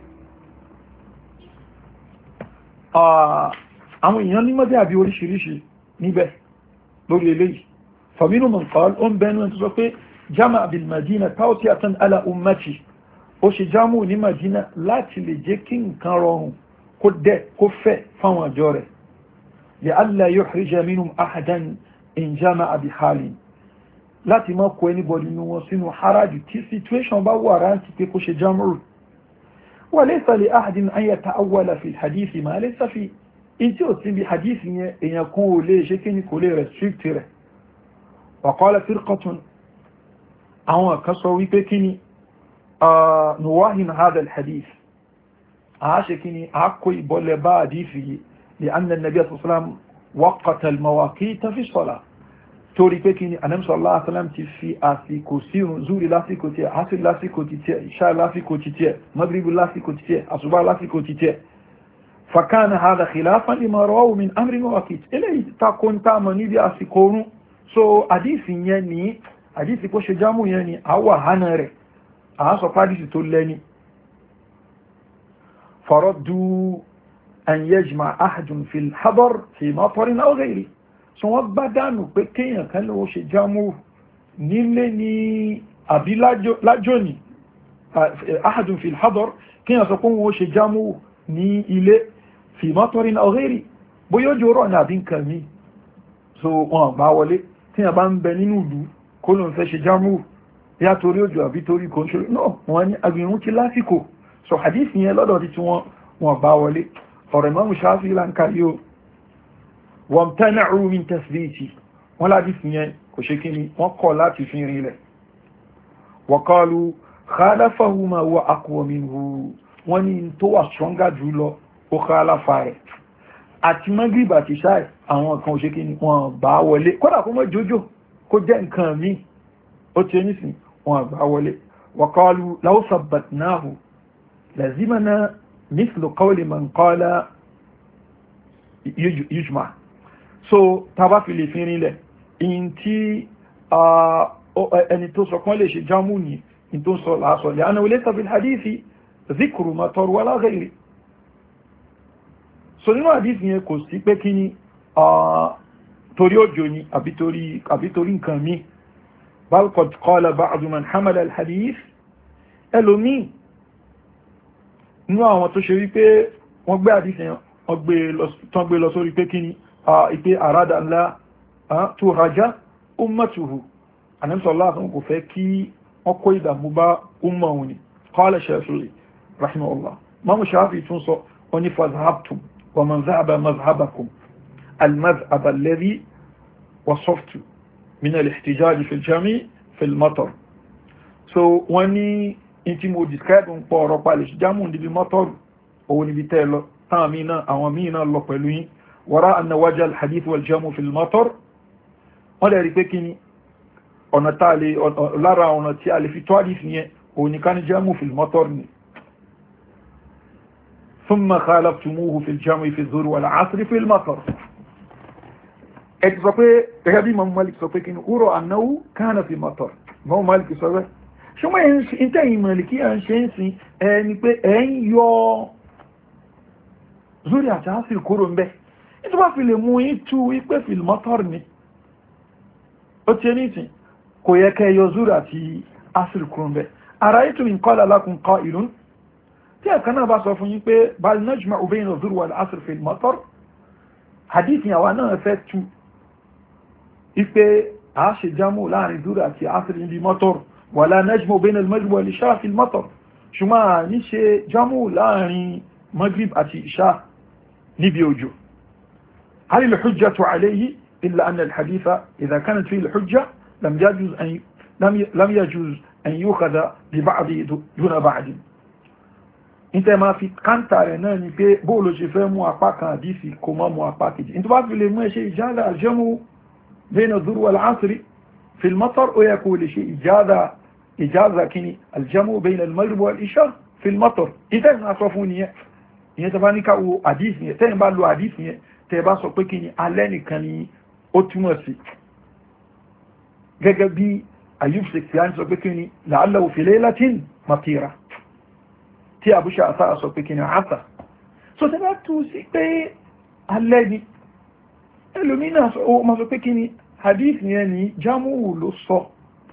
àwọn èèyàn ní mọ́dé àbí oríṣiríṣi níbẹ̀ lórí eléyìí faminu man qala on bẹnu ẹni tó sọ pé jama'a bil Madina tawti'atan ala ummati ó ṣe jámù ní Madina láti lè jẹ́ kí nǹkan rọrùn kó dẹ̀ kó fẹ́ fáwọn àjọ rẹ̀ li alla yuhrija minhum ahadan in jama'a bi halin láti má kó anybody nínú wọn sínú haraju tí situation bá wà rántí pé kó ṣe jámù wa laysa li ahadin an yata'awwala fi al-hadith ma laysa fi in tí ó ti bí hadith yẹn èèyàn kan ò lè ṣe kí ni kò lè restrict rẹ̀ wa qala firqatun àwọn kan sọ wípé kí ni نواهن هذا الحديث عاشكني عكو يبول بعدي فيه لأن النبي صلى الله عليه وسلم وقت المواقيت في الصلاة توري بكني أنا صلى الله عليه وسلم تفي أسيكو سيرون زوري لاسيكو تي عصر لاسيكو تي إشاء لاسيكو تي مغرب لاسيكو تي أصبع لاسيكو تي فكان هذا خلافا لما رواه من أمر مواقيت إليه تكون تامني بي أسيكونو so حديث يعني حديث كوش جامو يعني أو هنره أصلا فادي تولني فردوا أن يجمع أحد في الحضر في مطر أو غيره سواء بدانوا بكين كان له شيء جامو نيلني أبي لاجوني أحد في الحضر كين سكون هو شيء جامو ني إلى في مطر أو غيره بيجورو نابين كمي so wọ́n bá wọlé tí a bá ń bẹ nínú ìlú kó ló ń fẹ́ ṣe jámù ya torí òjò àbí torí kò ń ṣe náà wọ́n ní agbìyànjú ti lásìkò so hadith yẹn lọ́dọ̀ tí wọ́n wọ́n bá wọlé ọ̀rọ̀ Imam Shafi'i lanka yóò wọ́n tana'u min tasbiti wọ́n ládìí yẹn kò ṣe kíni wọ́n kọ̀ láti fi rinlẹ̀ wa qalu khalafahu ma huwa aqwa minhu wọ́n ní tó wà stronger jù lọ ó khalafa rẹ̀ àti Maghrib àti ṣáì àwọn kan ò ṣe kíni wọ́n bá wọlé kódà kó mọ́ jójó kó jẹ́ nǹkan míì ó ti ẹni sìn wọn àgbà wọlé waqalu law sabbatnahu lazimana mithlu qawli man qala yujma so tàbá fi lè fi rinlẹ̀ in tí ẹni tó sọ kán lè ṣe jámù ní in tó sọ lásọ lè ana laysa fil hadithi dhikru matar wala ghayri so nínú hadith yẹn kò sí pé kí ni torí òjò ni àbí torí nǹkan míì بل قد قال بعض من حمل الحديث ẹlòmí inú àwọn tó ṣe wípé wọ́n gbé àdísẹ̀ wọ́n gbé lọ sórí pé kíni ìpé àrádà ńlá tó rajá ummatuhu anẹ́sọ̀lá àtún kò fẹ́ kí wọ́n kó ìdàmú bá umma wọn ni qala Shafi'i rahimahullah Imam Shafi'i tún sọ wọ́n ni fazhabtum wa man zahaba mazhabakum al-mazhab alladhi wasaftu من الاحتجاج في الجامع في المطر so wọ́n ní inti mo describe ń pọ̀ ọ̀rọ̀ palẹ̀ jamu níbi mọ́tọ̀r òun níbi tẹ́ lọ táwọn mìíràn àwọn mìíràn lọ pẹ̀lú yín wara anna wajha al-hadith wal jamu fi al-matar wọ́n lè rí pé kí ni ọ̀nà tá lè lára ọ̀nà tí a lè fi tó hadith yẹn òun ní ká ní jamu fi al-matar ni thumma khalaftumuhu fi al-jamu fi adh-dhuhr wal 'asr fi al-matar ẹ̀tì sọ pé gẹ́gẹ́ bí Imam Malik sọ pé kí ní úrọ̀ annahu kana fi matar Imam Malik sọ rẹ̀ ṣùgbọ́n ìtẹ́yìn Maliki à ń ṣe ń sin ẹni pé ẹ̀ ń yọ zuri àti asir kúrò ń bẹ́ ìtí wá fi lè mú ìtú ipé fil matar ni ó ti ní ìsìn kò yẹ kẹ́ yọ zuri àti asir kúrò ń bẹ́ ara'aytum in qala lakum qa'ilun tí ẹ̀kan náà bá sọ fún yín pé bal najma'u bayna zuri wal asr fil matar hadith yàwá náà fẹ́ tú ipe a ṣe jámù láàrin zuri àti asr níbi mọ́tọ̀r wala najmu bayna al-maghrib wal isha fi al-matar ṣùgbọ́n ní ṣe jámù láàrin maghrib àti isha níbi òjò hal al-hujjatu alayhi illa anna al-haditha idha kanat fi al-hujja lam yajuz an lam yajuz an yukhadha bi ba'di duna ba'd inte ma fi kanta rẹ̀ náà ni pé bó ló ṣe fẹ́ mú apá kan hadisi kò má mú apá kejì into bá fi lè mú ṣe ijada al-jamu bayna adh-dhuhr wal-'asr fi al-matar ó yẹ kó lè ṣe ijada ijaza kini al-jamu bayna al-maghrib wal-isha fi al-matar ite na sọ fún ni ìyẹn tẹ́ bá ní ká wo hadisi yẹn tẹ́ bá lo hadisi yẹn tẹ́ bá sọ pé kini alẹ́ nìkan ni ó túmọ̀ sí gẹ́gẹ́ bí Ayub Sikhtiyani sọ pé kí ni la'allahu fi laylatin matira tí Abu Sha'tha sọ pé kí ni asa so tẹ́ bá tú sí pé alẹ́ ni ẹlòmínà ma sọ pé kí ni hadith yẹn ni jamu ló sọ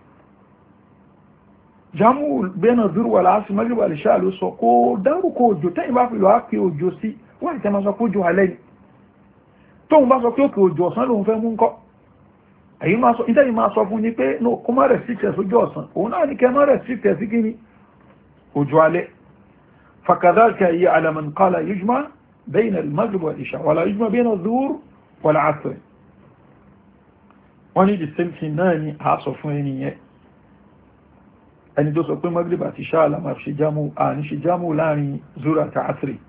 jamu bẹ́nà zuru wà láàásì maghrib wal isha ló sọ kó dárúkọ òjò tẹ́yìn bá fi lọ á pé òjò sí wọ́n ìtẹ́ ma sọ pé òjò alẹ́ ni tóun bá sọ pé òkè òjò ọ̀sán lòun fẹ́ mú ńkọ́ èyí máa sọ ìtẹ́yìn máa sọ fún ni pé no kó má restricted sójú ọ̀sán òun náà ní kẹ má restricted sí kí ni òjò alẹ́ fakadhalika hiya ala man qala yujma bayna al-maghrib wal isha wala yujma bayna adh-dhuhr wal 'asr wọ́n ní the same thing náà ni a sọ fún ẹni yẹn ẹni tó sọ pé maghrib àti isha la máa ṣe jámù àní ṣe jámù láàrin zuhr àti asri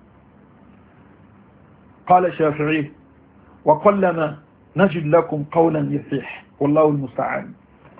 qala Shafi'i wa qallama نجد لكم قولا يصح والله المستعان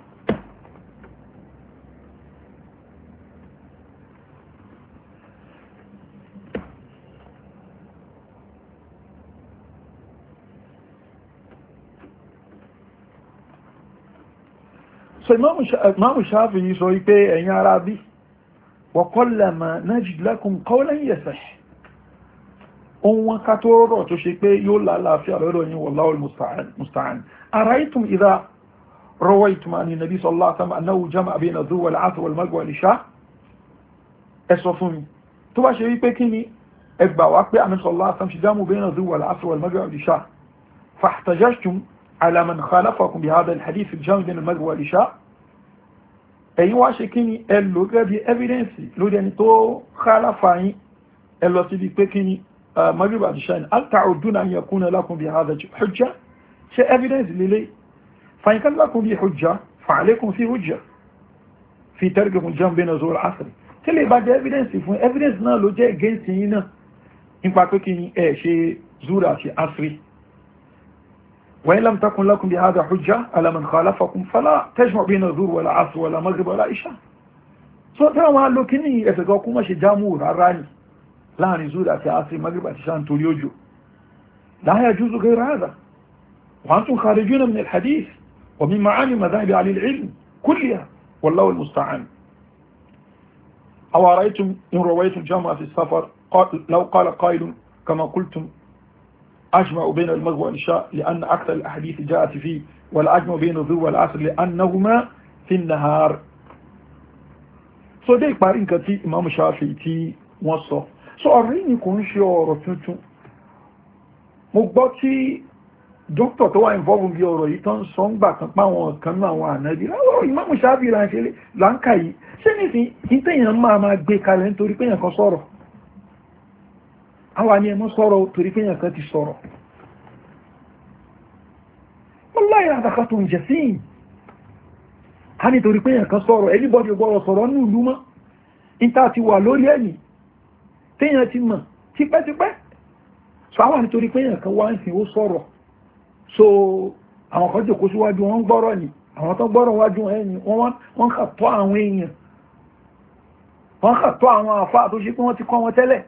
so Imam Shafi'i sọ wípé ẹ̀yin Arabi وقلما نجد لكم قولا يصح ohun ká tó rọrọ̀ tó ṣe pé yóò lálàáfíà lọ́rọ̀ yìí wallahu al-musta'an ara'aytum idha rawaytum an nabi sallallahu alaihi wasallam annahu jama'a bayna adh-dhuhr wal-'asr wal-maghrib wal-isha ẹ sọ fún mi tó bá ṣe wípé kí ni ẹgbà wá pé ànábì sallallahu alaihi wasallam ṣe jámù bayna adh-dhuhr wal-'asr wal-maghrib wal-isha fahtajajtum ala man khalafakum bi hadha al-hadith al-jami' bayna al-maghrib wal-isha ẹ̀yin wá ṣe kí ni ẹ lò gẹ́gẹ́ bí evidence lórí ẹni tó khalafa yín ẹ lọ sí bí pé kí ni maghrib àti isha hal ta'udduna an yakuna lakum bi hadha hujja ṣe evidence lele fa in kana lakum bi hujja fa alaykum fi hujja fi tarkikum jam' bayna zuhr al-'asr tele ba de evidence fún evidence náà ló jẹ́ against yín náà nípa pé kíni ẹ ṣe zuhr àti asr wa in lam takun lakum bi hadha hujja ala man khalafakum fala tajma' bayna zuhr wala 'asr wala maghrib wala isha so ta wa lo kíni ẹ fẹ́ ko kuma ṣe jamu rárá ni láàrin zuhr àti asr maghrib àti isha nítorí òjò la yajuzu ghayra hadha wa antum kharijuna min al-hadith wa min ma'ani madhahib ahli al-'ilm kulliha wallahu al-musta'an aw ra'aytum in rawaytum jam'a fi as-safar law qala qailun kama qultum ajma'u bayna al-maghrib wal isha li'anna akthar al-ahadith ja'at fi wal ajma'u bayna adh-dhuhr wal 'asr li'annahuma fi an-nahar so de parí nǹkan tí Imam Shafi'i tí wọ́n sọ so ọ̀rọ̀ yìí kò ń ṣe ọ̀rọ̀ tuntun mo gbọ́ tí dókítà tó wà involve bí ọ̀rọ̀ yìí tó ń sọ ń gbà kan páwọn kan náà àwọn ànábì láwọ̀ Imam Shafi'i là ń ṣe láǹkà yìí ṣé nísìn ìtẹ̀yàn máa máa gbé kalẹ̀ nítorí pé èèyàn kan sọ̀rọ̀ àwa ni ẹ mọ́ sọ̀rọ̀ torí pé èèyàn kan ti sọ̀rọ̀ wallahi àdàkàtún jẹ̀sìn a nítorí pé èèyàn kan sọ̀rọ̀ everybody gbọ́rọ̀ sọ̀rọ̀ ní ìlú mọ́ ìta ti wà lórí ẹ̀yìn téèyàn ti mọ̀ tipẹ́tipẹ́ so àwọn nítorí pé èèyàn kan wá ń sìn ó sọ̀rọ̀ so àwọn kan jòkó síwájú wọn gbọ́rọ̀ ni àwọn tó gbọ́rọ̀ wájú ẹ̀yìn wọ́n kà tọ́ àwọn èèyàn wọ́n kà tọ́ àwọn àfáà tó ṣe pé wọ́n ti kọ́ wọn tẹ́lẹ̀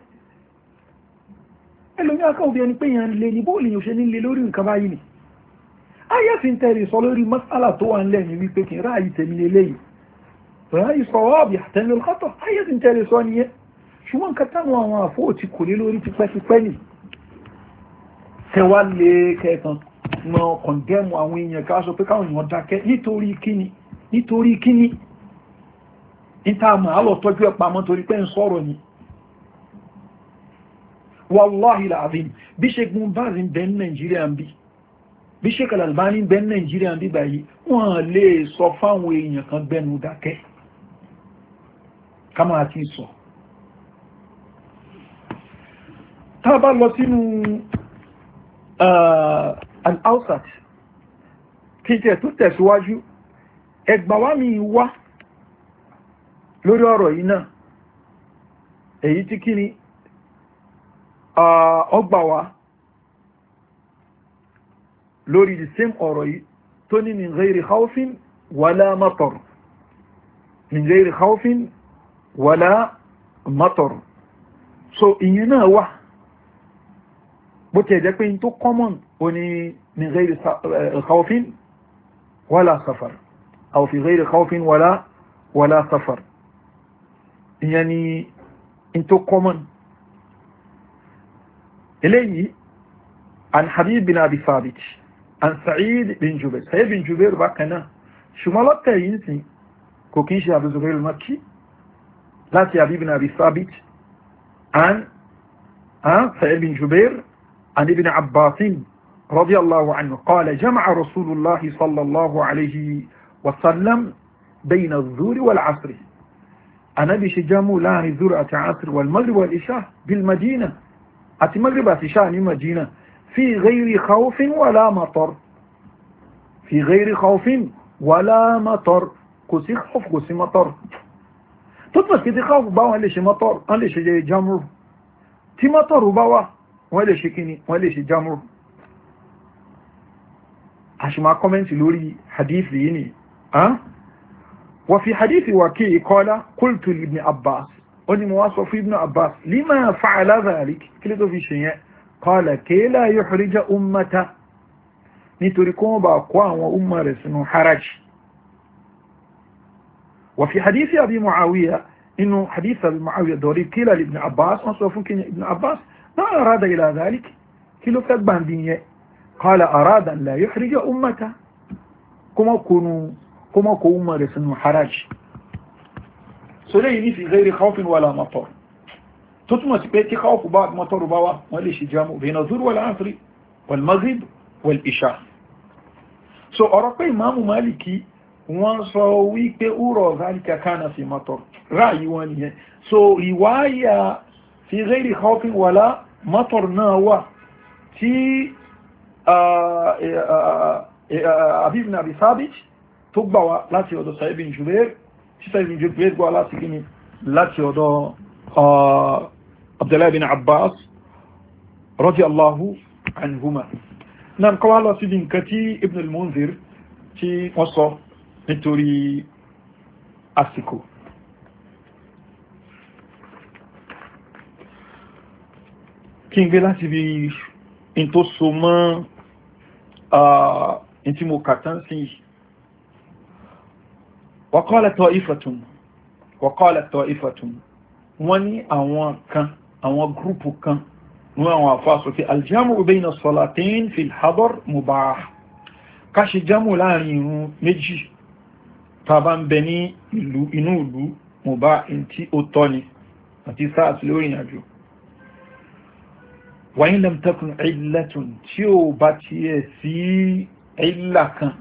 ẹlòmí akọ́ òbí ẹni pé èèyàn lè ní bóòlì yóò ṣe nílé lórí nǹkan báyìí ni ayé fi ń tẹ̀rì sọ lórí mas'ala tó wà nílẹ̀ ní wípé kì í ráàyè tèmi lélẹ́yìí ráàyè sọ ọ́ọ̀bì àtẹ́mi olùkọ́tọ̀ ayé fi ń tẹ̀rì sọ nìyẹn ṣùgbọ́n nǹkan táwọn àwọn àfóò ti kò lé lórí tipẹ́tipẹ́ nì tẹwà lè kẹtàn mọ́ kọ̀ndẹ́mù àwọn èèyàn ká sọ pé káwọn èèyàn dákẹ́ nítorí kíni nítorí kíni ìtààmù àlọ́ tọ́jú ẹ̀ pamọ́ torí pé ń sọ̀rọ̀ ni wallahi alazim bí Sheikh Bin Baz ń bẹ ní Nàìjíríà ń bí bí Sheikh Al-Albani ń bẹ ní Nàìjíríà ń bí báyìí wọ́n lè sọ fáwọn èèyàn kan gbẹnu dákẹ́ ká máa ti sọ tá bá lọ sínú al-Awsat kí jẹ́ tó tẹ̀síwájú ẹgbàwá mi wá lórí ọ̀rọ̀ yìí náà èyí tí kí ni ọgbàwá lórí the same ọ̀rọ̀ yìí tó ní min ghairi khawfin wala matar min ghairi khawfin wala matar so ìyẹn náà wà bó ti ẹ̀jẹ́ pé in tó common o ni min ghairi khawfin ولا سفر أو في غير خوف ولا ولا سفر يعني انتو common إليه عن حبيب بن أبي ثابت عن سعيد بن جبير سعيد بن جبير بكنا شمالات تاينسي كوكيش أبو زبير المكي لا حبيب بن أبي ثابت عن عن سعيد بن جبير عن ابن عباس رضي الله عنه قال جمع رسول الله صلى الله عليه وسلم بين الظهر والعصر أنا بشجامو لاني الظهر عصر والمغرب والإشاء بالمدينة أتي مغرب والإشاء المدينة في غير خوف ولا مطر في غير خوف ولا مطر كسي خوف كسي مطر تطمس كتي خوف باوا ليش مطر ليش جامر تي مطر باوا وليش كيني وليش جامر عشما كومنت لوري حديث ليني أه؟ وفي حديث وكي قال قلت لابن عباس وني مواصف في ابن عباس لما فعل ذلك كلمه في شيء قال كي لا يحرج أمته نتركون بأقوى وأمة رسنو حرج. وفي حديث أبي معاوية إنه حديث المعاوية دوري كلا لابن عباس وصفون كنا ابن عباس ما أراد إلى ذلك كيلو كتبان دينية قال أراد أن لا يحرج أمته كما كونوا كما كونوا أمة رسنو حرج سليني في غير خوف ولا مطر تطمس بيتي خوف بعد مطر بوا وليش جامو بين الظهر والعصر والمغرب والإشاء. so ọ̀rọ̀ pé Imam Maliki wọ́n sọ wípé uro zalika kana fi matar ráyí wọn nìyẹn. so riwaya fi ghairi khawfin wala matar náà wà tí Habib ibn Abi Thabit tó gbà wá láti ọ̀dọ̀ Sa'id bin Jubair tí Sa'id bin Jubair gbà láti gini láti ọ̀dọ̀ Abdullah bin Abbas radiyallahu anhuma. Nam kọ́ wá lọ sí nǹkan tí Ibn al-Munzir tí wọ́n sọ nítorí àsìkò. Kí n gbé láti bí in tó so mọ́ in tí mo kàtán sí. Wa qalat ta'ifatun wa qalat ta'ifatun wọ́n ní àwọn kan àwọn gúrùpù kan نوع فاصل في الجمع بين الصلاتين في الحضر مباح كاش جمع لاني ميجي طبعا بني ìlú inú ìlú مباح انتي اوتوني àti ساعت لورين اجو وإن لم تكن علة تيو باتي سي علة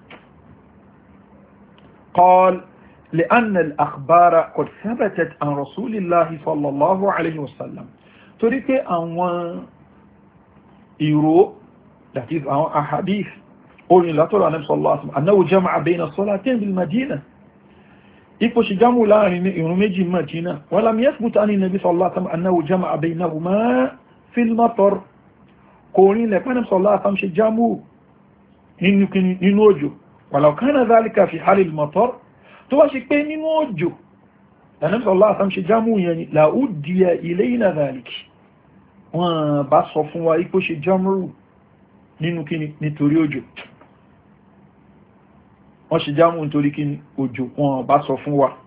قال لأن الأخبار قد ثبتت عن رسول الله صلى الله عليه وسلم torí pé àwọn ìró that is àwọn ahadith orin látọ̀rọ̀ Ànábì sallallahu alaihi wasallam annahu jama'a bayna as-salatayn bil Madina ipò ṣe jámù láàrin ìrun méjì Madina wa lam yathbut an an-nabi sallallahu alaihi wasallam annahu jama'a baynahuma fil matar kò rí lẹ̀ pé Ànábì sallallahu alaihi wasallam ṣe jámù nínú òjò walau kana dhalika fi hal al-matar tó wá ṣe pé nínú òjò Ànábì sallallahu alaihi wasallam ṣe jámù yẹn ni la uddiya ilayna dhalika wọ́n bá sọ fún wa ipò ṣe jámúrù nínú kíni nítorí òjò wọ́n ṣe jámù nítorí kíni òjò wọ́n bá sọ fún wa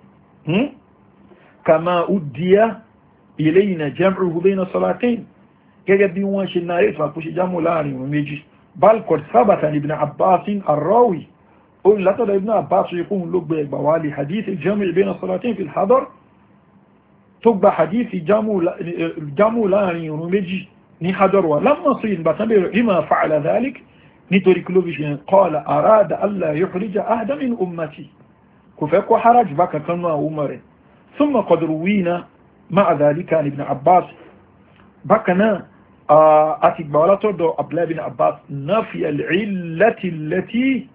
kama uddiya ilayna jam'uhu bayna salatayn gẹ́gẹ́ bí wọ́n ṣe náà ètò àpò ṣe jámù láàrin ìrun méjì bal qad thabata ibn Abbas ar-rawi ó látọ̀dọ̀ ibn Abbas ṣe kún ló gbé ẹgbà wálé hadith al-jam' bayna salatayn fi al-hadar tó gba hadithi jámù láàrin ìrun méjì ní hadarwa lamma sí ìbátan bèèrè lima fa'ala dhalik nítorí kílóvíṣẹ́ qala arada alla yuhrija ahadan min ummati kò fẹ́ kó haraj bá kankan náà umar rẹ̀ thumma qad ruwina ma'a dhalika ibn Abbas bákanáà àti gbàwọ́lá tó dọ̀ Abdullah ibn Abbas nafiya al-illati allati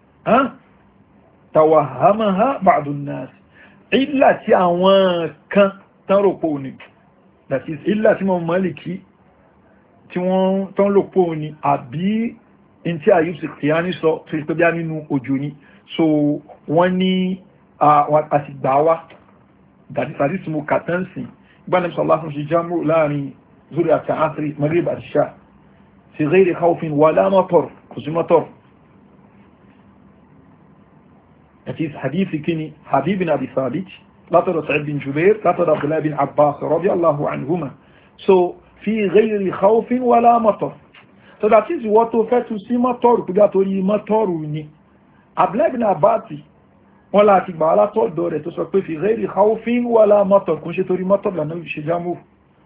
tawahhamaha ba'du an-nas illa tí àwọn kan tán rò pò ní that is illa tí wọ́n Málíkì tí wọ́n tán rò pò ní àbí in tí Ayyub Sikhtiyani sọ tó ìpé bí a nínú òjò ní so wọ́n ní àti gbàwá that is àti tí mo kàtánsì gbánà sallallahu alaihi wasallam jámù láàrin zuri àti asri maghrib àti ṣá fi ghayri khawfin wala matar kò sí matar that is hadith kini Habib bin Abi Thabit látọ̀dọ̀ Sa'id bin Jubair látọ̀dọ̀ Abdullah bin Abbas radiyallahu anhuma. So fi ghayri khawfin wala matar. So that is what to fẹ́ tu sí mọ́tọ́rù pígbà torí mọ́tọ́rù ni. Abdullah bin Abbas wọ́n láti gbà látọ̀dọ̀ rẹ̀ tó sọ pé fi ghayri khawfin wala matar kún ṣe torí mọ́tọ́rù lànà ṣe jámù.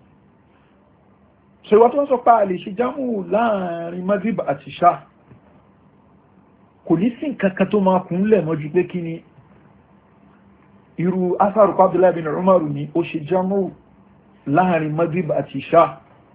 So ìwọ́n tó ń sọ pé a lè ṣe jámù láàrin Maghrib àti Ṣá kò ní sí nǹkan kan tó máa kún lẹ̀ mọ́jú pé kí ni irú asaru Abdullah bin Umar ni ó ṣe jámù láàrin Maghrib àti Ṣá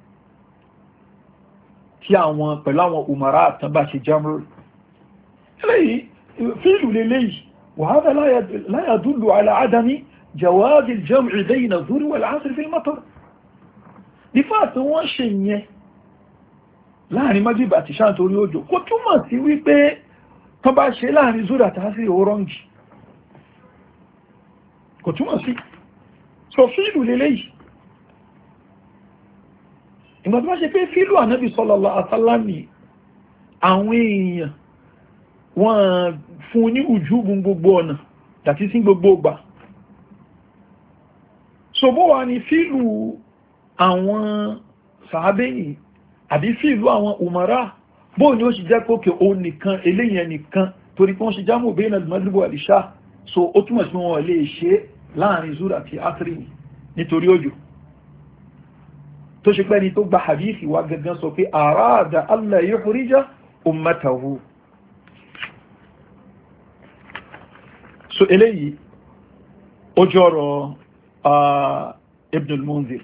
tí àwọn pẹ̀lú àwọn umara àtàn bá ṣe jámù eléyìí fíìlù lélẹ́yìí وهذا لا يدل على عدم جواز الجمع بين الظهر والعصر في المطر. The fact that wọ́n ṣe yẹn láàrin Maghrib àti Ṣá torí òjò kò túmọ̀ sí wípé tán bá ṣe láàrin Zuhr àti Asr orange kò túmọ̀ sí. So fíìlù lélẹ́yìí ìgbà tó bá ṣe pé fíìlù Ànábì sallallahu alaihi wasallam ní àwọn èèyàn wọ́n fún ní ujúbun gbogbo ọ̀nà tàbí sí gbogbo ọgbà. So bó wà ní fíìlù àwọn sàábẹ́yìn àbí fíìlú àwọn umara bóò ni ó ṣe jẹ́ kókè o nìkan eléyìn nìkan torí kí wọ́n ṣe jámù bayna al-Maghrib wal Isha. So ó túnmọ̀ sí wọn lè ṣe láàrin Zuhr àti Asr nítorí òjò tó ṣe pẹ́ ni tó gba hadithi wa gangan sọ pé arada alla yuhrija ummatahu. So eléyìí ó jọrọ Ibn al-Munzir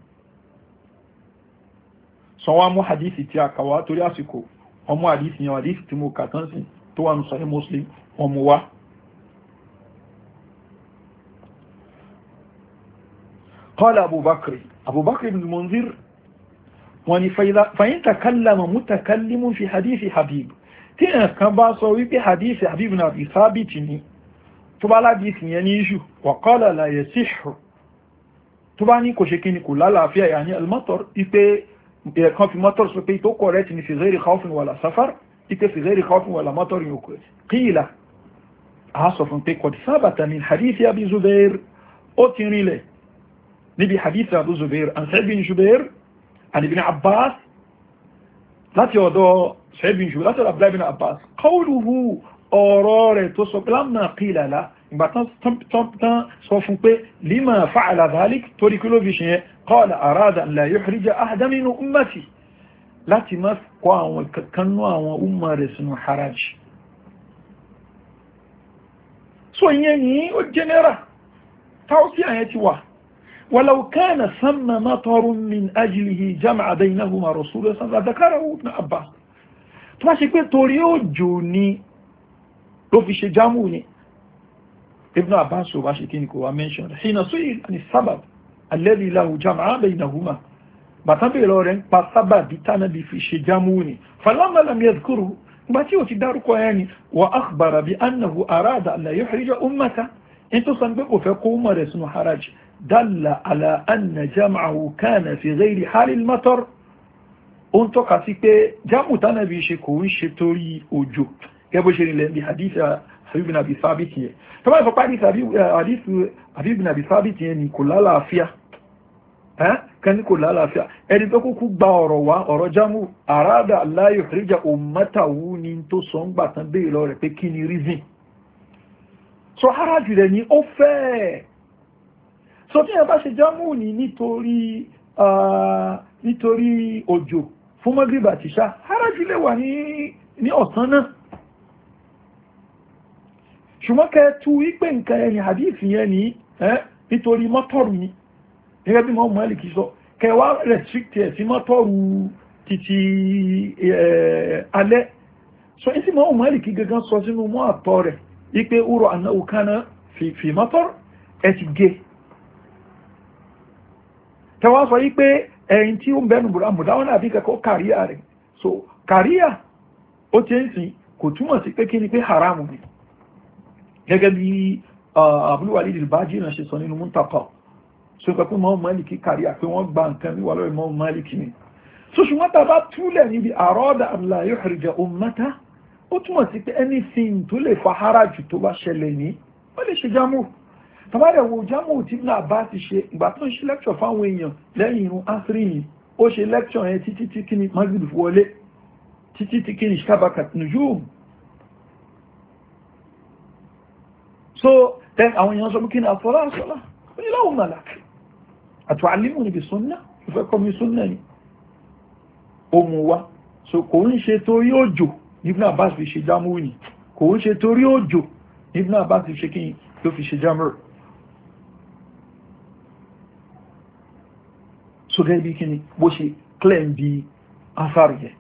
sọ wá mú hadithi tí a kàwá torí àsìkò ọmọ hadithi yẹn hadithi tí mo kàtán sí tó wà ní Sahih Muslim ọmọ wá. qala Abu Bakr Abu Bakr ibn al-Munzir wọ́n ní fa in takallama mutakallimun fi hadithi Habib tí ẹ̀ kan bá sọ wípé hadithi Habib ibn Abi Thabit ni tó bá hadithi yẹn ní iṣu wa qala la yasihhu tó bá ní kò ṣe kí ni kò lálàáfíà yà ní al-matar ipe kan fi matar sọ pé tó correct ni fi ghairi khawfin wala safar ipe fi ghairi khawfin wala matar yóò qila a sọ fún pé qad thabata min hadithi Abi Zubair ó ti rinlẹ̀ níbi hadithi Abu Zubair an Sa'id bin Jubair an Ibn Abbas láti ọ̀dọ̀ Sa'id bin Jubair láti Abdullah bin Abbas qawluhu ọ̀rọ̀ rẹ̀ tó sọ pé lamma qila la ìgbàtán sọ fún pé lima fa'ala dhalik torí kí ló fi ṣe qala arada an la yuhrija ahada min ummati láti má kó àwọn kankanú àwọn umma rẹ̀ sínú haraj. So ìyẹn ni ó general táwọn sí àyẹ́ ti wà walau kana thamma matarun min ajlihi jama'a baynahuma rasulullah sallallahu alaihi wasallam dhakarahu Ibn Abbas tó bá ṣe pé torí òjò ni ló fi ṣe jámù ni Ibn Abbas wa shi kini ko wa mention hina su'il an sabab alladhi lahu jam'a baynahuma batabe lo ren pa sababi tanabi fi ṣe jamuni falamma lam yadhkuru bati o ti dárúkọ yani wa akhbara bi annahu arada an la yuhrija ummata into san be ko fẹ́ kó umma rẹ̀ sínú haraj dalla ala anna jam'ahu kana fi ghayri hal al-matar on to ka sí pé jamu tanabi ṣe kò ń ṣe torí òjò gẹ́bó ṣe rinlẹ̀ bí hadith Habib bin Abi Thabit yẹn tó bá sọ pé hadith Habib bin Abi Thabit yẹn ni kò lálàáfíà kan ní kò lálàáfíà ẹni tó kúkú gba ọ̀rọ̀ wá ọ̀rọ̀ jámù arada alla yuhrija ummatahu ní tó sọ ń gbà tán bèèrè lọ rẹ̀ pé kí ni reason so harajù rẹ̀ ni ó fẹ́ so tí yẹn bá ṣe jámù ní nítorí nítorí òjò fún Maghrib àti Ṣá harajù lè wà ní ọ̀sán náà ṣùgbọ́n kẹ́ tú wípé nǹkan ẹni hadith yẹn ni nítorí mọ́tọ̀rù ni gẹ́gẹ́ bí Imam Malik sọ kẹwàá restrict ẹ̀ sí mọ́tọ̀rù títí alẹ́ so isi Imam Malik gẹ́gẹ́ sọ sínú mọ́ àtọ́ rẹ̀ wípé uro annahu kana fi mọ́tọ̀rù ẹ̀ ti gé kẹwàá sọ wípé ẹ̀yìn tí ó ń bẹ́nu mùdáwọn àbí kẹ́kọ̀ọ́ kàríà rẹ̀ so kàríà ó ti ń sìn kò túmọ̀ sí pé kí ni pé haramu ni gẹ́gẹ́ bí Abul Walid al-Baji náà ṣe sọ nínú Muntaqa so pé Imam Maliki kárí àpé wọ́n gba nǹkan ní wà lọ́wọ́ Imam Maliki ni so ṣùgbọ́n tàbá túlẹ̀ níbi arada an la yuhrija ummata ó túmọ̀ sí pé anything tó lè fa haraju tó bá ṣẹlẹ̀ ní ó lè ṣe jámù tàbádẹ̀ wo jámù tí Ibn Abbas ti ṣe ìgbà tó ń ṣe lecture fáwọn èèyàn lẹ́yìn irun asiri yìí ó ṣe lecture yẹn títí tí kí ni maghrib wọlé títí tí kí ni shabakat nujum so then àwọn èèyàn sọ mú kí ni àfọ́lá àṣọ́lá ó ní láwọn malak atu'allimuni bi sunnah ìfẹ́ kọ́ mi sunnah ni ó mú wá so kò ń ṣe torí òjò Ibn Abbas fi ṣe jámù ní kò ń ṣe torí òjò Ibn Abbas fi ṣe kí ló fi ṣe jámù so gẹ́gẹ́ bí kí ni bó ṣe claim bí afárì yẹ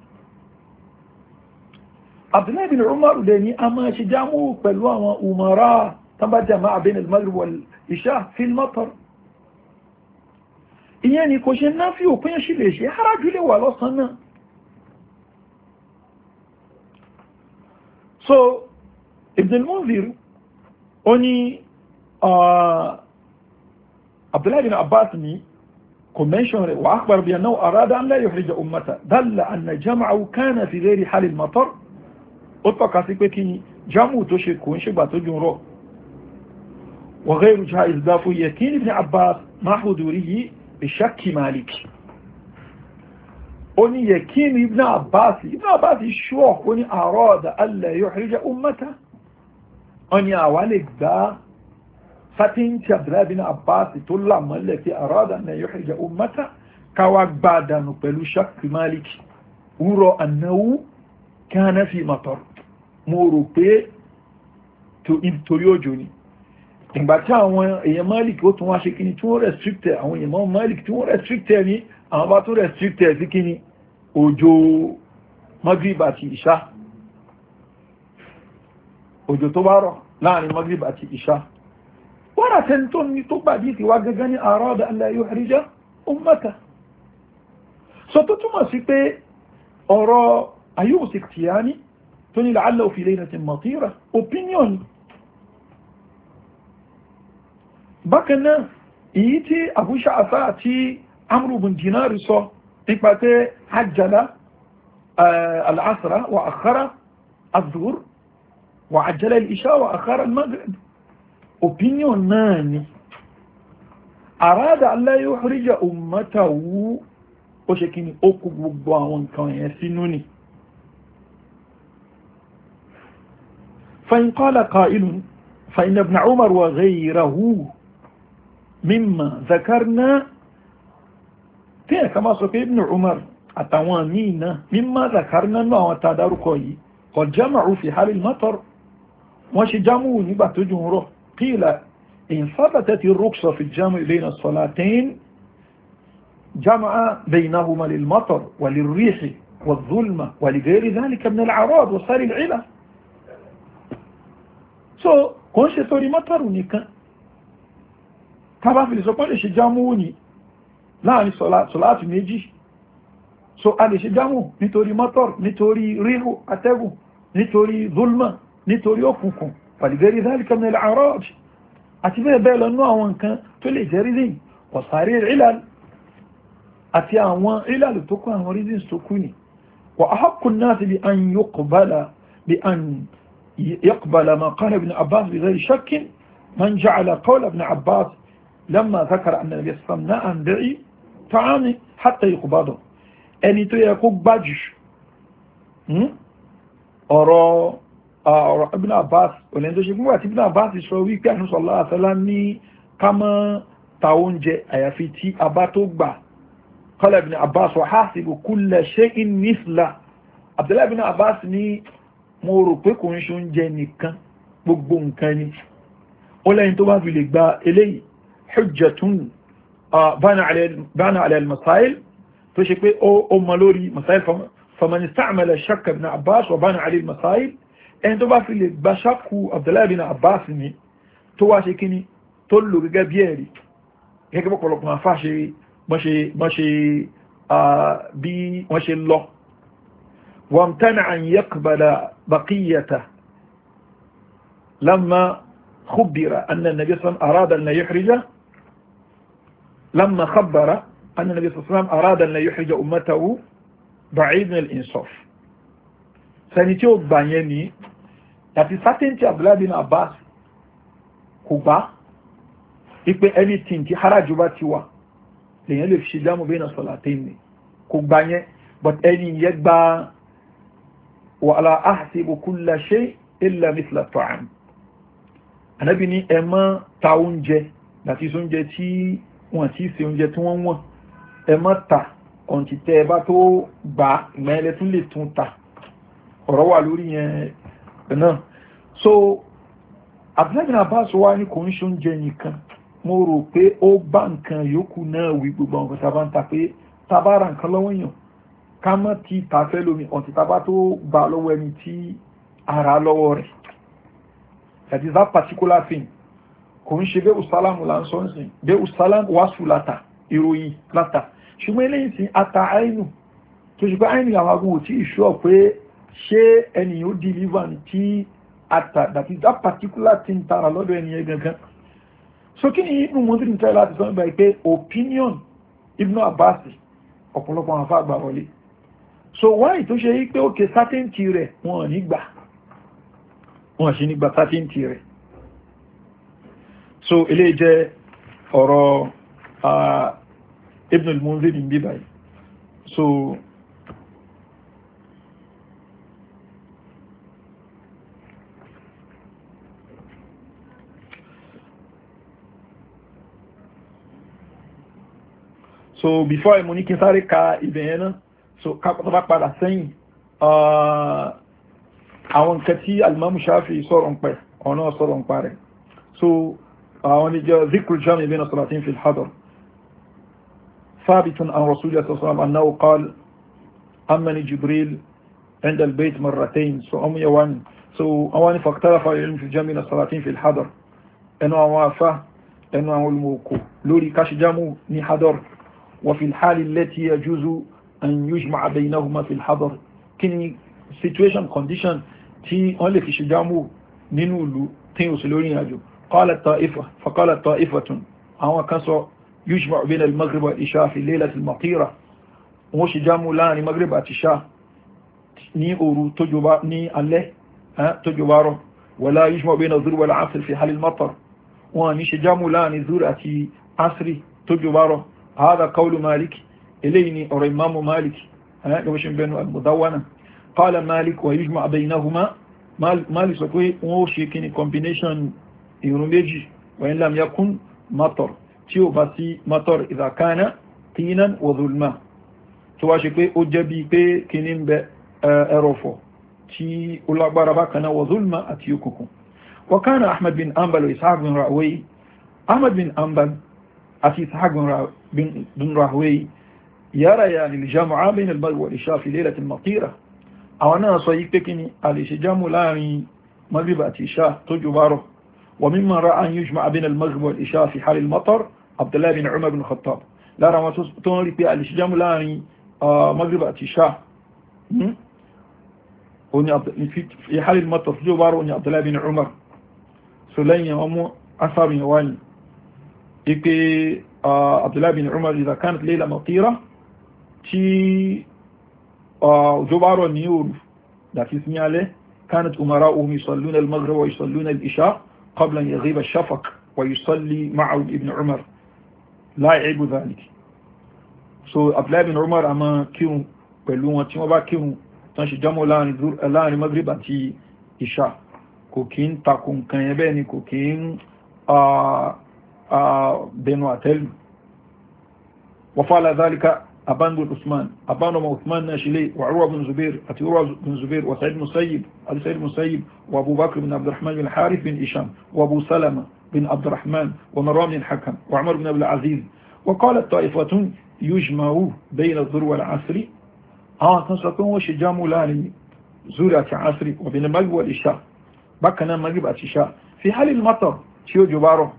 Abdullahi bin Umar dẹ̀ ní a máa ṣe jámù pẹ̀lú àwọn umara tánbà jama'a bain al-maghrib wal-isha fi al-matar ìyẹn ni kò ṣe náà fi òpin ṣe lè ṣe haraju lè wà lọ́sàn náà so Ibn al-Munzir ó ní Abdullahi bin Abbas ní convention rẹ̀ wa akhbar bi annahu arada an la yuhrija ummata dalla anna jam'ahu kana fi ghairi hal al-matar ó tọ́ka sí pé kí jamu tó ṣe kò ń ṣe gbà tó jùn rọ̀ wa ghayru jaiz dafu yakin Ibn Abbas ma hudurihi bi shakki Malik ó ní yakin Ibn Abbas Ibn Abbas ṣọ́ ó ní arada an la yuhrija ummata ó ní àwa lè gbá fatin ti Abdullahi bin Abbas tó lámọ́lẹ̀ tí arada an la yuhrija ummata káwà gbádànù pẹ̀lú shakki Malik ń rọ annahu kana fi matar mo rò pé torí òjò ni ìgbà tí àwọn èèyàn Malik ó tún wá ṣe kíni tí wọ́n restricted àwọn èèyàn Malik tí wọ́n restricted ní àwọn bá tún restricted sí kíni òjò Maghrib àti Isha òjò tó bá rọ̀ láàrin Maghrib àti Isha wọ́n àtẹni tó ní tó gbàdí ti wá gẹ́gẹ́ ní arada an la yuhrija ummata so tó túmọ̀ sí pé ọ̀rọ̀ Ayyub Sikhtiyani tó ní la'allahu fi laylatin matira opinion bákan náà èyí tí Abu Sha'fa àti Amr ibn Dinar sọ nípa pé ajjala al-asra wa akhara az-zuhr wa ajjala al-isha wa akhara al-maghrib opinion náà ni arada an la yuhrija ummatahu ó ṣe kí ni ó kó gbogbo àwọn nǹkan yẹn sínú ni فإن قال قائل فإن ابن عمر وغيره مما ذكرنا كما سوف ابن عمر التوانين مما ذكرنا ما تداركه قد جمعوا في حال المطر وش جمعوا نبات جمهوره قيل إن ثبتت الرخصة في الجمع بين الصلاتين جمع بينهما للمطر وللريح والظلمة ولغير ذلك من الأعراض وصار العلة so kò ń ṣe torí mọ́tọ̀rù nìkan tàbá fi lè sọ pé lè ṣe jámù ní láàrin sọ̀láàtì méjì so a lè ṣe jámù nítorí mọ́tọ̀rù nítorí ríhù atẹ́gùn nítorí zulma nítorí òkùnkùn pàdìgẹ́rí dhalika min al-a'raj àti bẹ́ẹ̀ bẹ́ẹ̀ lọ́nà àwọn nǹkan tó lè jẹ́ rízìn wọ̀sàrí ìlàl àti àwọn ìlàl tó kún àwọn rízìn tó kú ni wa ahaqqu an-nasi bi an yuqbala bi an يقبل ما قال ابن عباس بغير شك من جعل قول ابن عباس لما ذكر أن النبي صلى الله عليه وسلم نهى عن بيع طعام حتى يقبضه ẹni tó yẹ kó gbájú ọ̀rọ̀ ọ̀rọ̀ ibn Abbas olè tó ṣe fún wà tí ibn Abbas sọ wípé àṣírí sallallahu alaihi wasallam ní ká má ta oúnjẹ àyàfi tí a bá tó gbà qala ibn Abbas wa hasibu kulla shay'in mithla Abdullah ibn Abbas ní mo rò pé kò ń ṣe oúnjẹ nìkan gbogbo nǹkan ni ó lẹ́yìn tó bá fi lè gba eléyìí hujjatun bana ala al-masail tó ṣe pé ó mọ lórí masail faman ista'mala shakka ibn Abbas wa bana ala al-masail ẹni tó bá fi lè gba ṣakku Abdullah ibn Abbas ni tó wá ṣe kíní tó lò gẹ́gẹ́ bí ẹ̀rí gẹ́gẹ́ pọ̀pọ̀lọpọ̀ afá ṣe bí wọ́n ṣe lọ وامتنع أن يقبل بقيته لما خبر أن النبي صلى الله عليه وسلم أراد أن لا يحرج لما خبر أن النبي صلى الله عليه وسلم أراد أن لا يحرج أمته بعيد من الإنصاف sẹni tí ó gbà yẹn ní àti certainty Abdullah bin Abbas kò gbà ipe anything tí haraju bá ti wà lèyàn lè fi ṣe jámù bayna salatayn ni kò gbà yẹn but ẹni yẹn gbà wa ala ahsibu kulla shay illa mithla ta'am Ànábì ní ẹ má ta oúnjẹ láti oúnjẹ tí wọ́n ti ṣe oúnjẹ tí wọ́n wọ́n ẹ má ta ọ̀ntì tẹ́ bá tó gbà ìgbẹ̀ẹ́lẹ́ tún lè tún ta ọ̀rọ̀ wà lórí yẹn náà. So Abdullah bin Abbas wá ní kò ń ṣe oúnjẹ nìkan mo rò pé ó bá nǹkan yòókù náà wí gbogbo àwọn ọ̀gá sábà ń ta pé tabára nǹkan lọ́wọ́ yàn ká mọ́ ti tàfẹ́ lómi ọ̀ntì tabá tó gbà lọ́wọ́ ẹni tí ara lọ́wọ́ rẹ̀. That is that particular thing. Kò ń ṣe bẹ́ ustalamu là ń sọ ǹsìn bẹ́ ustalamu wàásù láta ìròyìn láta ṣùgbọ́n eléyìí sí ata àìnù tó ṣe pé àìnù àwọn agun ò tí ìṣọ́ pé ṣé ẹni ó deliver ní tí ata that is that particular thing tara lọ́dọ̀ ẹni yẹn gangan. So kí ni Ibn Mundhir tẹ́ láti sọ nígbà pé opinion Ibn Abbas ọ̀pọ̀lọpọ̀ àwọn afá àgbà wọlé. So why tó ṣe yí pé òkè certainty rẹ̀ wọn ò ní gbà wọ́n ṣe nígbà certainty rẹ̀. So ilé jẹ́ ọ̀rọ̀ Ibn al-Mundhir ní bíbáyìí. So so before I mú ní kí n sáré ka ibẹ̀ yẹn náà so kápọ̀tọ́ bá padà sẹ́yìn àwọn nǹkan tí Al-Imam Shafi'i sọ̀rọ̀ ń pẹ̀ ọ̀nà sọ̀rọ̀ ń parẹ̀. So àwọn ìjọ zikru jami bayna salatin fil hadar ثابت عن رسول الله صلى الله عليه وسلم أنه قال أمني جبريل عند البيت مرتين so أم يواني so أواني فاختلف العلم في الجمع بين الصلاتين في الحضر إنه أوافه إنه الموكو لوري كاش جامو ني حضر وفي الحال التي يجوز أن يجمع بينهما في الحضر كني situation condition تي أولي في شجامو ننولو تيو سلورين أجو قالت طائفة فقالت طائفة أهو كسو يجمع بين المغرب والإشاء في الليلة المطيرة وشجامو لاني مغرب والإشاء ني أورو تجوبا ني الله تجوبارو ولا يجمع بين الظهر والعصر في حال المطر واني شجامو لاني ظهر أتي عصري تجوبارو هذا قول مالك إليني أو إمام مالك قبشن بينه المدونة قال مالك ويجمع بينهما مالك سكوي وشيكيني combination يرميجي وإن لم يكن مطر تيو بسي مطر إذا كان طينا وظلما تواشكوي أجبي بي كنين بأروفو تي أولاغبار باكنا وظلما أتيوككم. وكان أحمد بن أنبل وإسحاق بن راهوي أحمد بن أنبل أتي إسحاق بن راهوي يرى يعني الجمع بين المغرب والعشاء في ليلة المطيرة أو أنا صيق بكني الجمع لاني مغرب أتيشاء تجباره. وممن رأى أن يجمع بين المغرب والعشاء في حال المطر عبد الله بن عمر بن الخطاب لا رأى تنري بي الجمع لاني مغرب أتيشاء في حال المطر تجباره عبد الله بن عمر سلين يوم أثار يواني إكي عبد الله بن عمر إذا كانت ليلة مطيرة تي جبار النيور لكن اسمي عليه كانت أمراؤهم يصلون المغرب ويصلون الإشاء قبل أن يغيب الشفق ويصلي معه ابن عمر لا يعيب ذلك. so عبد الله بن عمر أما كيرو pẹ̀lú tí wọ́n bá kírun tán ṣe jámọ́ láàrin maghrib àti isha kò kí ń takò nǹkan yẹn bẹ́ẹ̀ ni kò kí ń bẹnu àtẹ́lù. وفعل ذلك أبان بن عثمان أبان بن عثمان ناشلي وعروة بن زبير أتي عروة بن زبير وسعيد بن مسيب علي سعيد بن مسيب وأبو بكر بن عبد الرحمن بن الحارث بن هشام وأبو سلمة بن عبد الرحمن ومروان بن الحكم وعمر بن عبد العزيز. وقالت طائفة يجمع بين الظهر والعصر آه تنسقون وشجام لاني زورة عصر وبين المغرب والعشاء بكنا المغرب والعشاء في حال المطر شيو جباره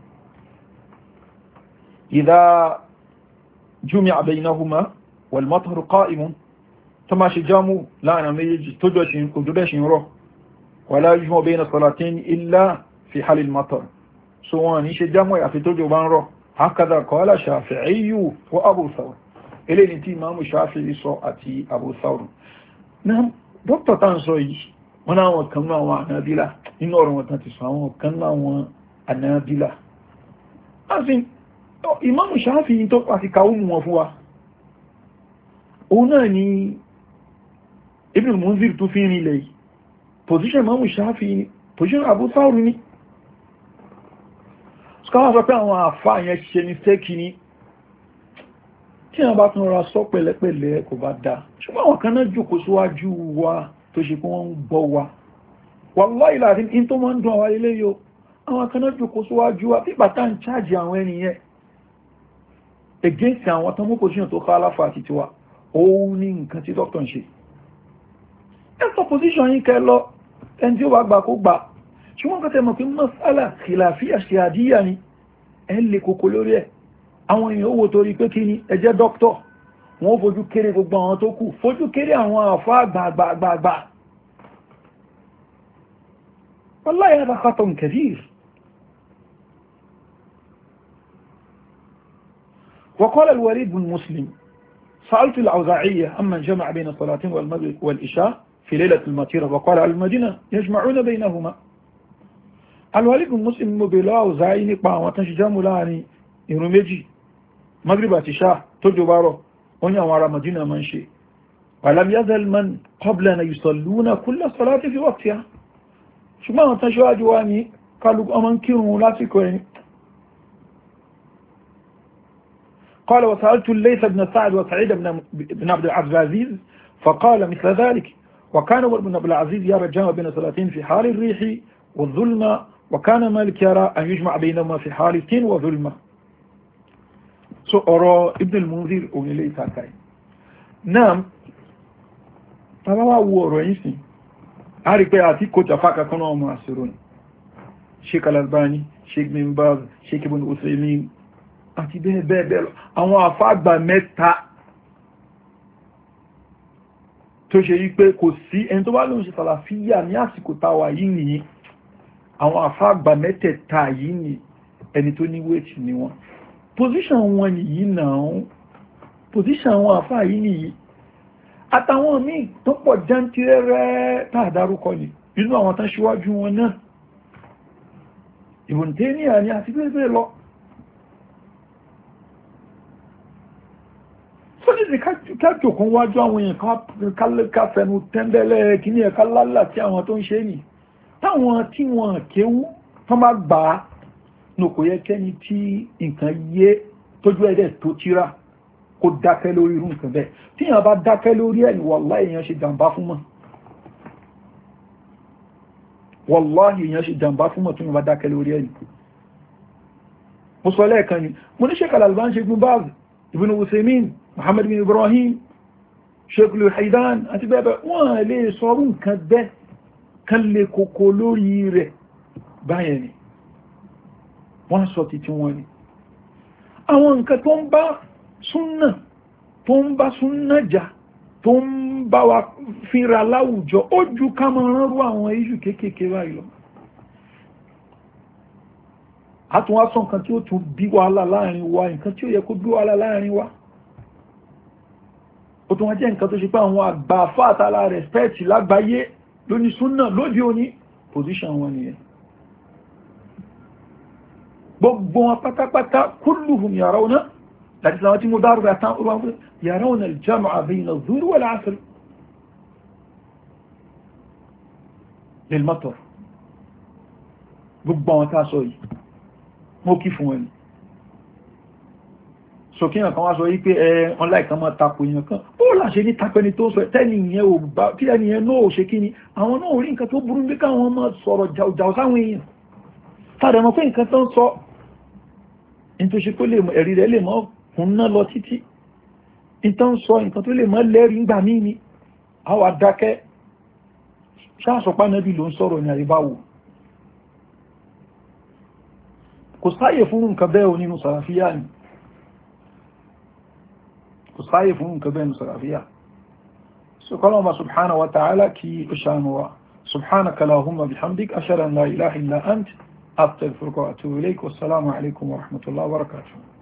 إذا جمع بينهما والمطر قائم ثم شجام لا نميج تدوشين قدوشين روح ولا يجمع بين الصلاتين إلا في حال المطر سواني شجام يفتوجوا بان روح هكذا قال شافعي وأبو ثور إليه انتي إمام شافعي صوتي أبو ثور. نعم dókítà tá ń sọ yìí wọ́n láwọn kan náà àwọn ànábílà nínú ọ̀rọ̀ wọn tán ti sọ àwọn kan náà àwọn ànábílà láti Imamu Shafi'i tó pàtí kàwùmù wọn fún wa òun náà ni Ibn al-Munzir tó fi ń rí lẹ́yìn position Imamu Shafi'i ni position Abu Thawr ni ṣùgbọ́n sọ pé àwọn àfá yẹn ṣe ní sẹ́kì ní tí wọ́n bá tún ra sọ pẹ̀lẹ́pẹ̀lẹ́ kò bá dá ṣùgbọ́n àwọn kan náà jókòó síwájú wa tó ṣe pé wọ́n ń gbọ́ wa wallahi láti in tó máa ń dùn àwọn ilé yóò àwọn kan náà jókòó síwájú wa bí bàtà ń chájì àwọn ènìyàn against àwọn tó mú position tó ká aláfà àti tiwa òun ní nǹkan tí dókítà ń ṣe ẹ̀sọ́ position yìí kẹ lọ ẹni tí ó bá gbà kó gbà ṣùgbọ́n kọ́ tẹ́mọ̀ pé mas'ala khilafiyya ijtihadiyya ni ẹ lè kòkó lórí ẹ̀ àwọn èèyàn owó torí pé kí ni ẹ jẹ́ dókítọ̀ wọ́n fojú kéré gbogbo àwọn tó kù fojú kéré àwọn àfá àgbààgbààgbà wallahi hadha khata'un kabir. وقال الوليد بن مسلم سألت الأوزاعية أمن جمع بين الصلاتين والمغرب والإشاء في ليلة المطيرة وقال المدينة يجمعون بينهما. الوليد بن مسلم مبلا أوزاعي نقبع وتنشجام لاني يرمجي مغرب إشاء تجباره ونيا وراء مدينة منشي ولم يزل من قبلنا يصلون كل الصلاة في وقتها شو ما تنشوا جواني قالوا أمن كيروا لا تكويني. قال وسألت الليث بن سعد وسعيد بن بن عبد العزيز فقال مثل ذلك وكان عمر بن عبد العزيز يرى الجمع بين صلاتين في حال الريح والظلمة وكان مالك يرى أن يجمع بينهما في حال التين وظلمة. سأرى ابن المنذر أولي ساكاي نعم طبعا هو رئيسي أعرف بيعتي كنت أفاك كانوا معاصرون شيخ الألباني شيخ بن باز شيخ بن عثيمين àti bẹ́ẹ̀ bẹ́ẹ̀ bẹ́ẹ̀ lọ àwọn àfáàgbà mẹ́ta tó ṣe yí pé kò sí ẹni tó bá lóun ṣe sàlàfíyà ní àsìkò táwà yìí nìyí àwọn àfáàgbà mẹ́tẹ̀ẹ̀ta yìí ni ẹni tó ní wéètì ni wọn position wọn nìyí náà position wọn àfáà yìí nìyí àtàwọn míì tó pọ̀ jántírẹ́rẹ́ tààdárúkọ ni nínú àwọn tán ṣíwájú wọn náà Ibn Taymiyyah ni àti bẹ́ẹ̀ bẹ́ẹ̀ lọ. Sọ́dí kájò kan wájú àwọn èèyàn ká fẹnu tẹ́ndẹ́lẹ́ kí ní ẹ̀ká lálà tí àwọn tó ń ṣe ní táwọn tí wọ́n kéwú tán bá gbà á ní kò yẹ kẹ́ni tí nǹkan yé tójú ẹ̀dẹ̀ tó tíra kó dákẹ́ lórí irú nǹkan bẹ́ẹ̀ tí èèyàn bá dákẹ́ lórí ẹ̀ ní wàláhì èèyàn ṣe jàǹbá fún mọ́ wàláhì èèyàn ṣe jàǹbá fún mọ́ tí wọ́n bá dákẹ́ lórí ẹ̀ mo sọ lẹ́ẹ̀kan ni mo ní Sheikh Al-Albani ṣe gún báàzì Ibn Uthaymin Muhammad bin Ibrahim Sheikh Al-Haydan àti bẹ́ẹ̀ wọ́n lè sọrún nǹkan bẹ́ kan lè kòkó lórí rẹ̀ báyẹ̀ ni wọ́n sọ títí wọn ni àwọn nǹkan tó ń bá súnnà tó ń bá súnnà jà tó ń bá wa fínra láwùjọ ó ju ká mọ́ ránrú àwọn iṣu kéékèèké báyìí lọ àtúnwá sọ nǹkan tí ó tún bí wàhálà láàrin wa nǹkan tí ó yẹ kó bí wàhálà láàrin wa ó tún wá jẹ́ nǹkan tó ṣe pé àwọn àgbà fàtàlà respect lágbàáyé lóní súnnà lódí òní position wọn nìyẹn gbogbo wọn pátápátá kulluhum yarawna láti láwọn tí mo dárò rẹ̀ tán ó wọ́n yarawna al-jam'a bayna adh-dhuhr wal-'asr lil-matar gbogbo àwọn tá sọ yìí mo kí fún ẹni so kí ẹ̀kan wá sọ yí pé ẹ wọn láìkan máa tapò èèyàn kan ó láṣẹ ní tapẹni tó sọ tẹ́ni ìyẹn ò bá tí ẹni yẹn náà ò ṣe kí ni àwọn náà rí nǹkan tó burú bí káwọn máa sọ̀rọ̀ jàùjàù sáwọn èèyàn tàbí ẹmọ pé nǹkan tó ń sọ in tó ṣe pé ẹ̀rí rẹ̀ lè mọ́ kún náà lọ títí in tó ń sọ nǹkan tó lè mọ́ lẹ́rí ń gbà mí ni àwọn adákẹ́ ṣáàsọpá náà bí ló ń sọ̀rọ̀ ní àríbáwò kò sáyè fún nǹkan bẹ́ẹ̀ nínú sàràfíà ni kò sáyè fún nǹkan bẹ́ẹ̀ nínú sàràfíà so kọ́lọ́mà subhanahu wa ta'ala kí ó ṣàánú wa subhanaka lahumma bihamdik ashhadu an la ilaha illa ant astaghfiruka wa atubu ilayk wassalamu alaikum wa rahmatullahi wa barakatuh.